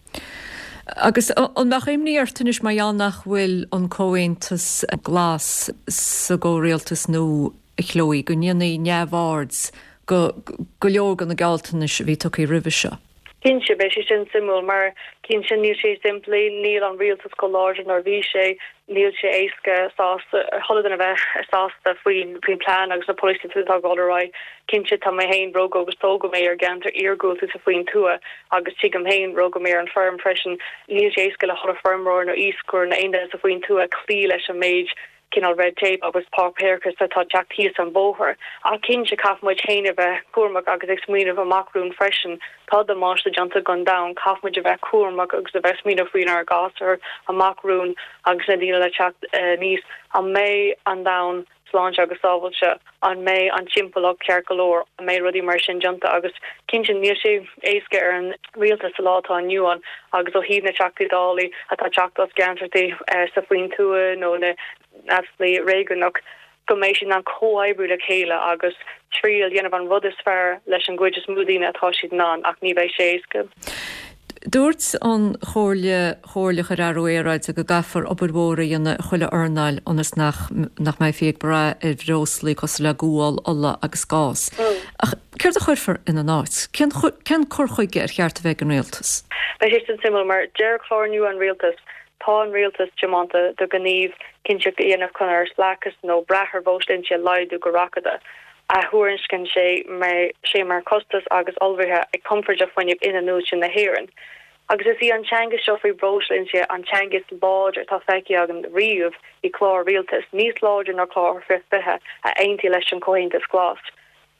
Agus an nach imníartanis mai annach bhfuil an cóhaintas glas sa go réaltas nó a chlóí go nníanaí neamhhards go leorgan na galtanis bhí tuí rih seo. Kinse bei sin simú mar cin sin níl sé siimplí níl an rialtas go láir ar bhí sé níl sé éisce holidan a bheith sásta faoin plán agus na policy tútá gáilrá cinse tá mé hain rog agus tóga mé ar gantar argóú sa faoin tua agus si am hain rog mé an firm freisin níl sé éisce le chur firmróir nó íscúr na aine sa faoin tua clí leis an méid cinál red tape agus pápéirchas atá Jack Tíos an bóthir. A cin se caf muid chéine bheith cuamach agus ag smíanamh amachrún freisin tá de más le janta gan da caf muid a bheith cuamach agus a bheith smíanamh faoin ar gasar amachrún agus na dtíine le chat níos an mé an da sláinte agus ábhailte an mé an timpach cear golóir a mé rudí mar sin janta agus cin sin níl sé éisce ar an rialtas sa látá aniuan agus ó híb na teachtadálaí atá teachtas gantartaí sa faoin tua nó na Ashley Reaganach go mééis sin an cóhaibbrú le chéile agus tríal dhéanamh an rud is fearr leis an gcuid is múdíine atá siad ná ach ní bheith séasca. Dúirt an chóirlach ar aróéráid a go gafar obbarbóra dhéanana chuile ornáil anas nach mé féag bra ar bhróslaí cos le gúáil ola agus gás. Ach céir a chuirfar ina náit. Cén chorchuige ar cheart a bheith an réaltas? Bei sé sin simú mar deir chlárniu an réaltas tá an réaltas Jamanta do gníomh cinse dhéanamh chun ar slachas nó brethar bhóslinn sé leidú go rakada. A thuainscin sé mar costas agus olbharthe ag comfort a foiineh ina núid sin na héireann. Agus is í anteangas seo faoi broslinn sé anteangas láidir tá feici agan riomh I chlár réaltas níos láidir ná chlár fifithe a aontaí leis an cóhaintas glas.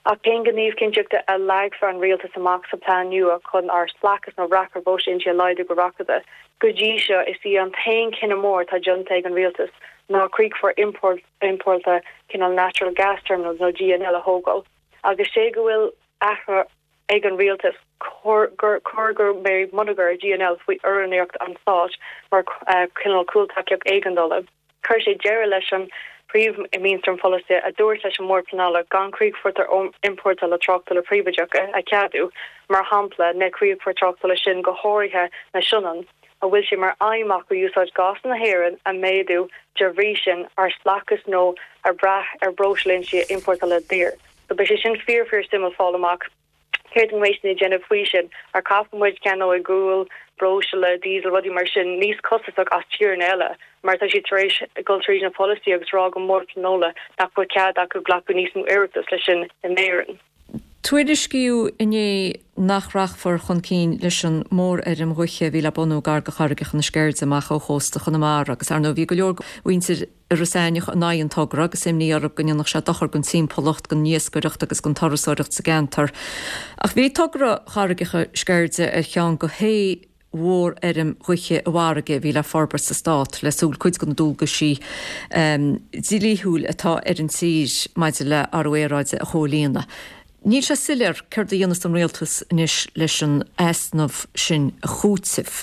A cén gníomh cinseachta a leag for an rialtas amach sa plán nua chun ar slachas nó rachar bó sin a leide go rachada. Go dí seo is í an tain cinna mór tá juntaigh an rialtas ná creek for importa cin an natural gas terminals nó GNL a hógáil. Agus sé go bhfuil achar ag an rialtas corgur mé monagar GNL faoi oraíocht an sáid mar cinnal cooltakeach éigendala. Cur sé deire leis an príomh I Mainstream policy a dúirt leis an mór planala gan creek for tar import le trochtala príomhaideacha a ceadú mar hampla ne creek for trochtala sin go háirithe na sinan. A bhfuil sé mar aimach go úsáid gas na héan a méadú dervísin ar slachas nó ar brath ar broslinn si importa le dír. So be sé sin fear simul fálamach. Céirtan mééis na déanamh faoi sin ar cafamuid cean ó gúil, brosle, diesel rudí mar sin níos cosach as tíir eile, mar tá si goiltrééis na policy agus rá go mór nóla nach fu cead a go glacu níos mú airtas lei sin in méan. Tuidir sciú iné nachrach for chun cín leis an mór ar an ruiche bhí le bonú gar go charigech na sceirde amach ó chósta chun mar agus ar nó bhí go leor bhaintir rusáineach an naon togra agus imní arab gonne nach se dochar gon tí polocht gon níos goirecht agus gon tarrasóirecht sa gentar. Ach bhí togra charigecha sceirde ar chean go hé mhór ar an ruiche bhharige bhí le forbar sa stát le súl chuid gon dul go sí dílíthúil atá ar an sír maidide le arhéráide a cholína. Níl se silir chuir de dhéanamh an réaltas inis leis an easnamh sin a chútsih.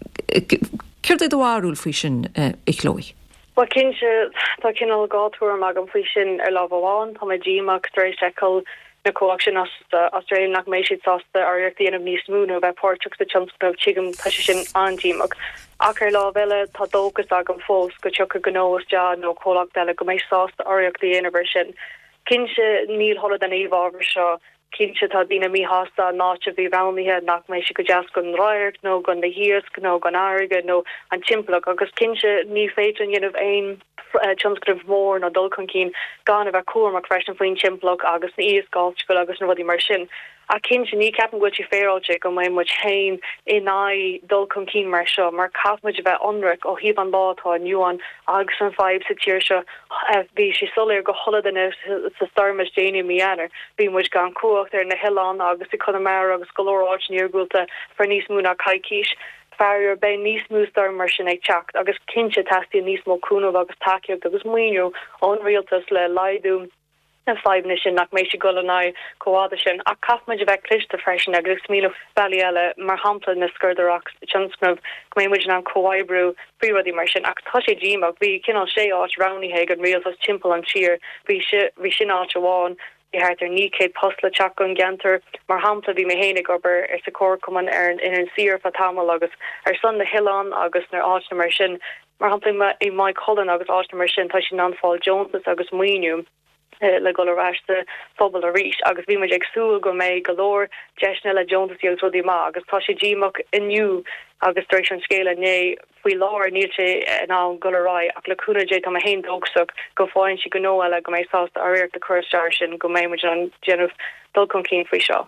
Cuir é do bhharúil faoi sin i chlói? Well cinse tá cinnal gáúir mag an faoi sin ar lábháin tá ddíach éis seil na coach sin Australia nach mééis siad sásta aríochttaíanamh níos múna bheith páirteach sa tionscnamh tuigim tá sin andíach. Achar lá bheile tá dógus agam fós go tucha gnóos dead nó cólaach deile go méid sásta aríochttaíanamh sin. Kinse níl hola an éhhar seo kinse tá dtína mí hásta náte bhí raníthe nach mééis si go jazz gon roiir nó gon na híos nó gan aige nó an timpplaach agus kinse ní féidir dhéanamh ein tionskrif mór na dul chun cín gan a bheith cuaach freisin faoin timpplaach agus na íos gáilscoil agus na rudí mar sin. A kinse ní ceapan go si féráilte go mé mu hain in ná dul chun cín mar seo mar capmuid bheith onric ó híb an látá nuúan agus an 5 sa tíir seo bhí si solir go holadan sa starmas déine mianar bhí mu gan cuacht ar na heán agus i chunamara agus golóráit níorgúilta for níos múna caiiciis. Farrier be níos mústar mar sin ag techt agus kinse testí níos mó cúnmh agus takeíocht agus muoinú ón rialtas le laidú na 5 sin nach mééis go ná coáda sin a capmuid bheith cliste freisin agus míle bailile mar hampla na scurdarach tionscnamh goméid an coáibrú prírodí mar sin ach tá sé ddíach bhí cinál sé áit raníthe an rialtas timp an tír bhí sin áit bháin I had ní cé postla teach an gentar mar hampla bhí mé hénig obair ar sa cór cuman ar in an sir fatámal agus ar san na Hián agus nar áitna mar sin mar hampla I Mike Cullen agus áitna mar sin tá sin anfáil Jones agus muoinú le go raiste fphobal a ríis agus bhí me ag súil go méid golóir deisna le Jones agus rudí má agus tá sé ddíach inniu agus éis an scéile né faoi láir níl sé ná gorá ach le cúnaé tá a hén dógsach go fáin si go nóile go méid sásta aíocht de chuirteir sin go méid an déanamh dul chun cín faoi seo.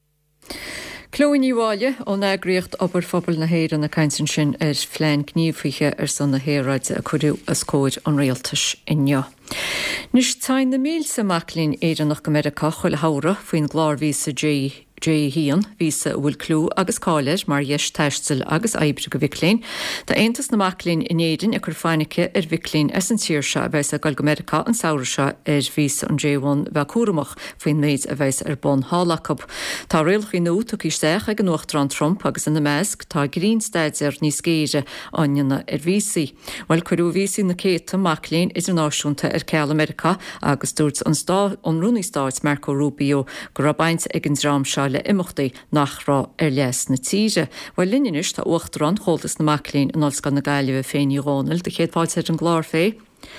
Clóinníháile ó agriocht obair phobal na héan na caiintin sin ar phléin gníomhfiche ar san na héráide a chuú a scóid an réaltas inneo. Nus tain na míl sa maclín éidir nach America chuil hára faoin gláirhí sa J hían ví sa bhfuil clú agus cáileir mar dhéis teistil agus aibre go bhiclín, Tá aontas na maclín in éidirn a chur fáinice ar bhiclín as an tíir se a bheits a gal go America an saoire se ar ví an J1 bheith cuaramach faoin méid a bheits ar bon hálachab. Tá réalchaí nó tu isteach ag an nuachtar an Trump agus in na measc tá grínsteid ar níos céire aine ar vísaí. Weil chuú vísaí na céta maclín idirnáisiúnta ar ceall America agus dúirt an runúní stáit Marco Rubio go rabbaint ag an drám se le imachtaí nach rá ar leas na tíre. Weil linneis tá uachtarrán chótas na maclín an alscan na gaiileh féin Rónal de chéadpáid ar an glár fé.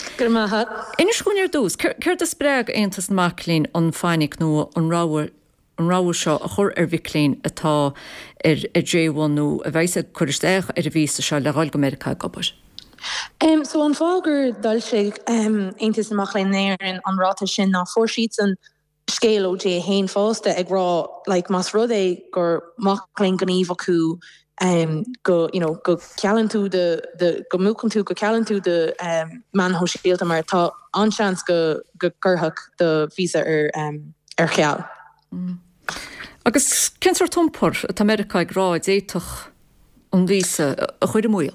Inis chuún ar dús, chuir a spreag aontas na maclín an fáinnig nó an ráhar seo a chur ar bhiclín atá ar J1 a bheits a chuiristeach ar a vísa se le gáil go America gobar. So an fágur dul sé eintas amach le néirin an ráta sin ná fórsíit an scéal ó dé héin fásta ag rá mas rud é gur maclín gníomh acu go go cealan tú go múcan tú go cealan tú de man ho síalta mar tá anseans go gurthach de vísa ar cheall. Agus censar tumpur at America ag ráid éitoch an vísa a chuir múil.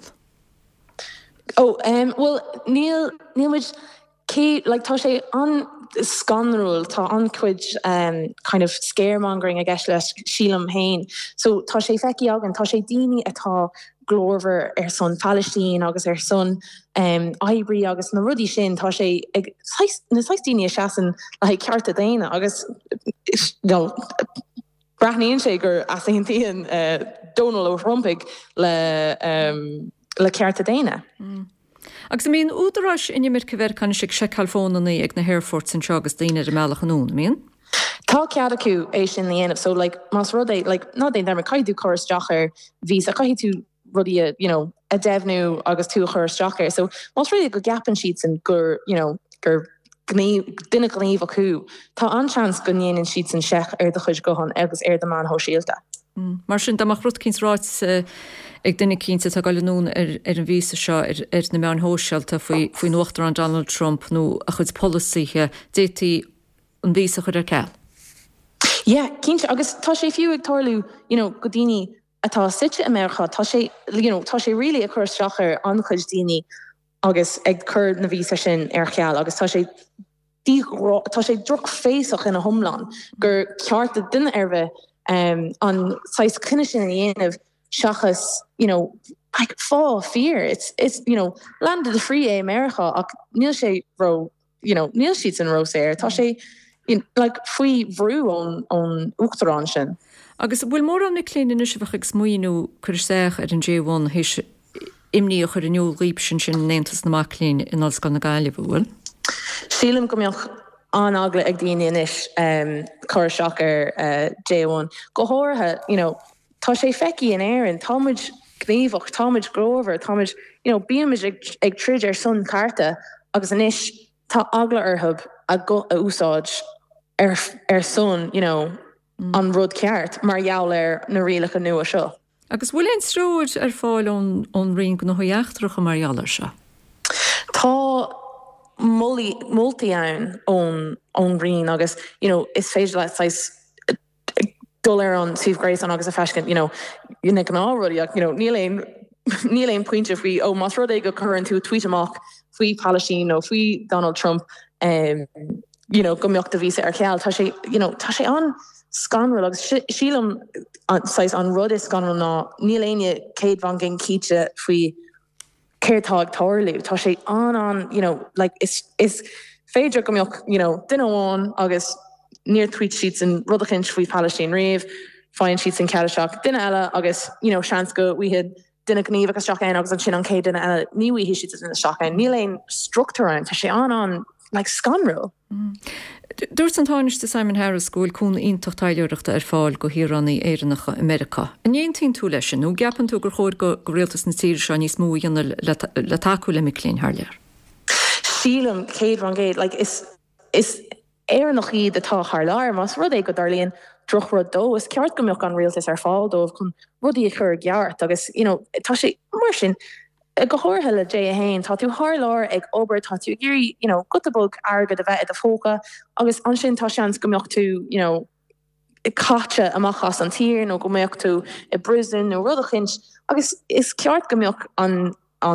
Well, Neil like tá sé an scanrúil tá ancuid kind of scaremongering a gceis leis sílam hain. So tá sé feici agan, tá sé daoine atá glóver son Palestine agus son Ibrí agus na rudí sin tá sé na 16 seaan le ceart a déine agus brathníonn sé gur as tíon Donald O'Rumpig le ceart a déine. Agus mín údarráis inimir cyfer can sig se calfónaí ag na Hairforts in segus daine ar meach an ún, mín? Tá cead acu é sin líanamh, so like mas rud é like ná é mar caiidú choras deachar vís a caihí tú rudí a devnú agus tú choras deachar, so mas really go gapan sheets and gur gur duine gníomh acu tá anchans go níanaan sheets an seach ar de chuid gohan agus ar de man ho síalta. Mar sin damach rud cíns ráit ag duine cínta tá gáil nún ar an vísa seo ar na meán hóseilta faoi nuachtar an Donald Trump nó a chud policíthe détí an vísa chud ar ceall. Yeah, cínte agus tá sé fiú ag tarlú, go daoine atá site America, tá sé ri a chur strachar an chuid daoine agus ag chur na vísa sin ar cheall, agus tá sé droch féach in a homlan gur ceart a duine arbh on size clinician in the end of shachas, like fall fear. It's landed the free America. Neil she ro, Neil sheets in rose air. Tashe like free brew on Uachtaráin. Agus bhfuil mór an niclín in isisbach ag smuoinú chuirseach ar an J1 hís imníoch ar an nniuúil lípsin sin néantas na maclín in Ollscoil na Gaillimh bhfuil. Sílim gombeoch an agla ag daoine inis chuir seach ar J1. Go háirithe, tá sé feici in éireann, támuid gníomhach, támuid gróver, támuid, bíimiid ag tríd ar son carta agus inis tá agla orthab a úsáid ar son, an rud ceart mar jaall ar na rialacha nua seo. Agus bhfuil ein stróid ar fáil ón rion go nathíachtrach mar jaall seo? Tá multi ann on rion agus, is féidir le sais dul ar an Steve Grayson agus a feiscin, nig an árudiach, níl éon pointe faoi mas rud é go chuann tú tweet amach faoi Palestine ó faoi Donald Trump go mbeocht a vísa ar cheall, tá sé an scanrúil agus sílam an rud is scanrúil ná níl aine céad van gin cíte faoi céirtág táirliú, tá sé an is féidir go mbeocht duine amháin agus near tweet sheets and rudachin faoi Palestine rave, fine sheets in Cadishach, duine eile agus seans go we had duine gníomh agus seachain agus an sin an cé duine eile níhí hí sheets in the seachain, níl éon structúrain tá sé an like scanrúil. Dúirt an táiste Simon Harris School cún iontocht taileoireachta ar fáil go hirannaí éireannacha America. In 19 tú leis sin, nó gapan tú gur chóir go réaltas na tíir se níos mú dhéanna le taú le miclín thar Sílam céad van géad, like is éireannach iad atá thar leir, mas rud é go darlíonn droch rud dó, is ceart go mbeoch an rialtas ar fáil dómh chun rudí a chur geart agus tá sé mar sin go háirthe le dé a hain, tá tú thar leir ag obair, tá tú géirí gotabug agad a bheith a fóca agus an sin tá seans go mbeocht tú i caite amachchas an tír nó go mbeocht tú i Brisbane nó rud a chins agus is ceart go mbeoch an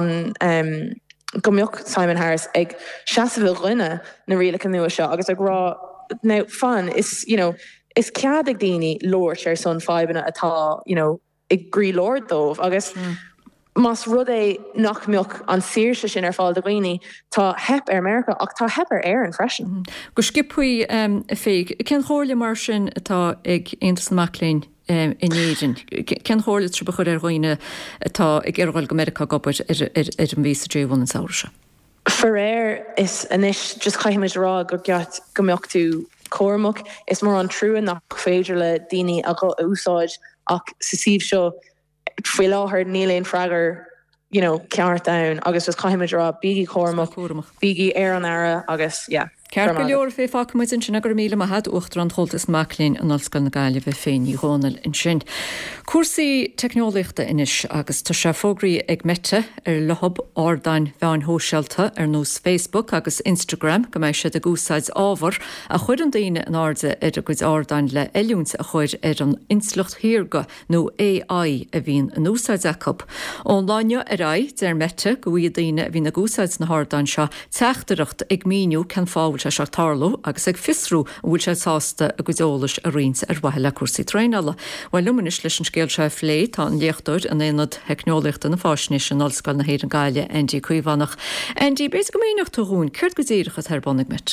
go mbeoch Simon Harris ag seasamhfuil rinne na rialacha nua seo agus ag rá now fan is is cead ag daoine lóir ar son fábanna atá ag grí lord dómh agus mas rud é nach mbeoch an síirse sin ar fáil do dhaoine tá hep ar America ach tá hep ar éireann freisin. Go skippuí féig, cén chóirla mar sin atá ag Aontas na Maclín in éidirn. Cén chóirla trí chur ar ghoine atá ag iargháil go America gobair ar an vísa J1 an saoire se. For is inis just caiimiid rá go geat go mbeocht tú Cormac is mór an trúin nach féidir le daoine a go úsáid ach sa síomh seo fé láthir níl éon freigar ceart down agus just caiimiid rá bígí Cormac bígí ar an ara agus Ceir go leor fé facuid in sin gur míle a had uachtar an choltas maclín an alscan na gaiile bheith féin í ghónal in sin. Cuasaí technoliachta inis agus tá se fógraí ag mete lehab ordain bhean hóseilta nús Facebook agus Instagram go méid siad a gúsáid ábhar a chuid an daine an áde a gcuid ordain le eiliúnt a chuid an inslucht hiirga nó AI a bhín an úsáid acab. Ón láine a ra der mete go bhí daine a bhín na gúsáid na hádain seo teachtareacht ag míniu can fáil se tarló agus ag fisrú bhúil se sásta a gudólas a rins ar bhaile cuasaí tréinala. Bhil lumanis leis an scéil se flé tá an léchtúir an éad heicneolaachta na fáisnis an olscail na héad an gaiile Andy Cuivanach. Andy, bés go míocht túún, chuirt go ddíirecha tar bonnig mit.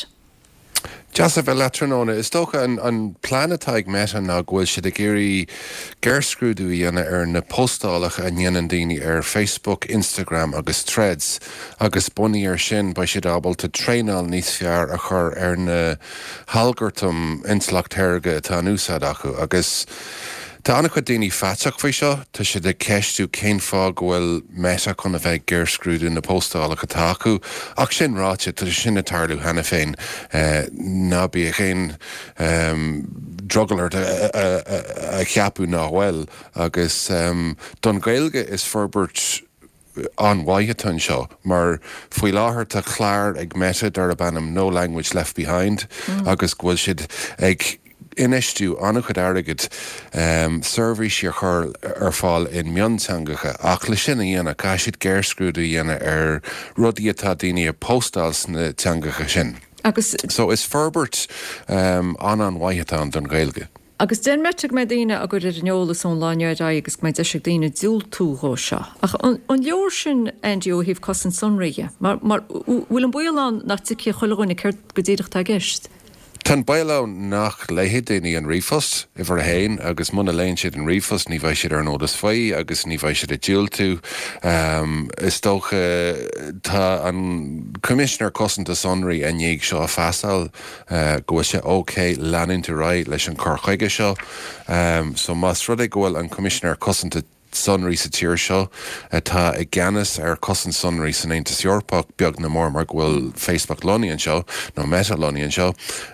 Jasa bheith letranóna, is tócha an planetáig meta ná ghfuil siad a géirí gearscrúdú dhéana ar na postálacha a dhéanaan daoine ar Facebook, Instagram agus Threads agus bunaí ar sin ba siad ábalta tréinál níos fearr a chur ar na halgartum inslacht théirge tá an úsáid acu agus tá anna chu daoine feteach faoi seo, tá siad a ceistú cén fá gohfuil meta chun a bheith gearscrúdú na postálacha tá acu ach sin ráte tá sin na tarlú hena féin ná bí a chéin druggalart a cheapú náhfuil agus don gailge is forbert an waithe seo, mar faoi láthair tá chláir ag meta ar a bannam no language left behind agus ghfuil siad ag inistú anna chud airgid surveí sé chur ar fáil in miontangacha ach le sinna dhéana caiisiad gearscrúdú dhéana ar rudaí atá daoine postáils na teangacha sin. So is forbert an waithetá don gailge. Agus den metrag me daine a gur neolalas ón láineid agus me deisiach daine dúil túthó seo. Ach an leor sin NGO híh cosan sonraige, mar bhfuil an builán nach tici choilehhainna ceirt go ddíireacht a gceist. Tá bailá nach léthe daoine an rifos I bhar hain agus muna léonn siad an rifos ní bhaid siad ar an ódas faí agus ní bhaid siad a díol tú. Is tócha tá an commissioner cosanta sonraí a nnéag seo a feasáil go sé OK leanúnta ra leis an corchaige seo. So más rud ghfuil an commissioner cosanta sonraí sa tíir seo tá ag gceannas ar cosan sonraí san Aontas Eorpach beag na mór mar ghfuil Facebook loníonn seo nó meta loníonn seo.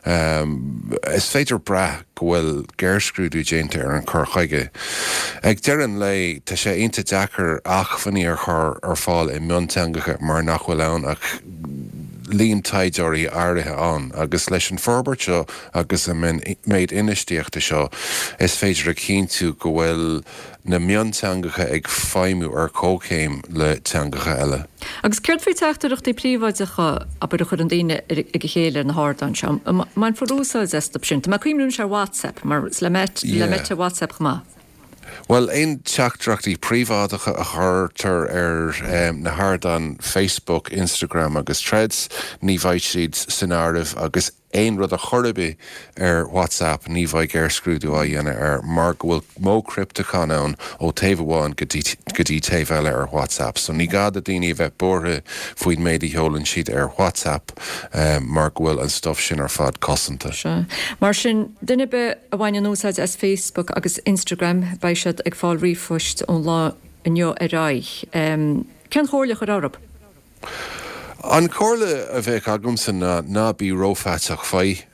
Is féidir brath gohfuil gearscrúdú déanta ar an corchaige. Ag deireadh le tá sé aonanta dechar ach faní ar chur ar fáil I miontangacha mar nach bhfuil ann ach líon taidirí áirithe an agus leis an forbert seo agus a méid inistíochta seo is féidir a cíntú go bhfuil na miontangacha ag feimú ar cócéim le teangacha eile. Agus ceirt faoi teachtareacht I príomhaidecha a bud chud an daine ag chéile na hádain seo. Ma'n forúsáil eistep sin. Má cuimrún se WhatsApp mar le mete WhatsApp chumá. Well, ein teachtrachtaí príomhádacha a chuirtar ar na hádan Facebook, Instagram agus Threads, ní bhaid siad san áireamh agus ein rud a chorbe ar WhatsApp ní bhaid gearscrúdú a dhéana ar mar bhfuil mó cryptachán ann ó taobh amháin go dtí taobh eile ar WhatsApp. So ní gad a daoine bheith bortha faoin méid heolann siad ar WhatsApp mar bhfuil an stuff sin ar fad cosanta. Mar sin duine be a bhain an úsáid as Facebook agus Instagram bei siad ag fáil rifoist ón lá inneo a raich. Cean chóirlach ar Arab? An cóirla a bheith agumsa ná bí rófeiteach faoi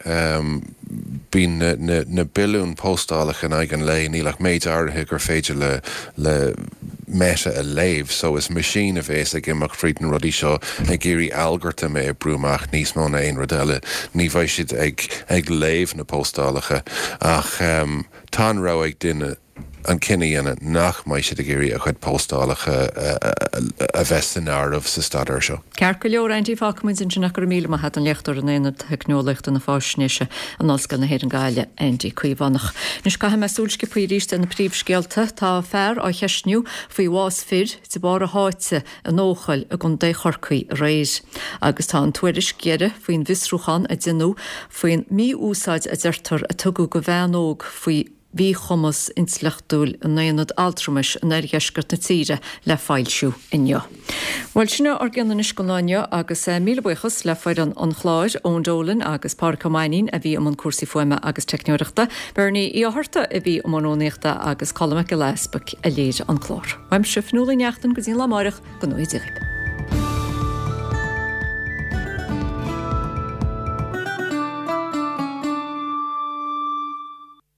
bí na bilún postálacha an aigen le nílach méid áirithe gur féidir le meta a léamh, so is machine a bhés ag imach fríd an rudí seo ag géirí algoritm é brúmach níos mó na aon rodile, ní bhaid siad ag léamh na postálacha ach tá rá ag duine an cinenne dhéana nach mai siad a géirí a chud postálacha a bheits an áireamh sa stadar seo. Ceir go leor aintí fácamuid sin nach gur míle hat an lechtúir an éanaad heicneolaachta na fáisnéise an olscail na héad an gaiile Andy Cuivanach. Nus caithe measúlsci faoi ríiste na príomhscéalta tá fearr á cheisniú faoi bhás fir sa bar a háite an óchail a gon dé chorcaí réis. Agus tá an tuairis géire faoin visrúchan a dinú faoin mí úsáid a deirtar a tugu go bheanóg faoi bhí chumas inslechtúil an éanaad altrumis an airgheisgart na tíre le fáilsiú inneo. Bhil sinna ar gceannis go láine agus míle buchas le fáid an chláir ón Dólan agus Páirc Maín a bhí am an cuasaí foiime agus teicneoireachta, Bernie í áthirta a bhí am ónéachta agus colma go lespach a léad an chlár. Weim sif nóla neachtain go dtíon le máireach go nóid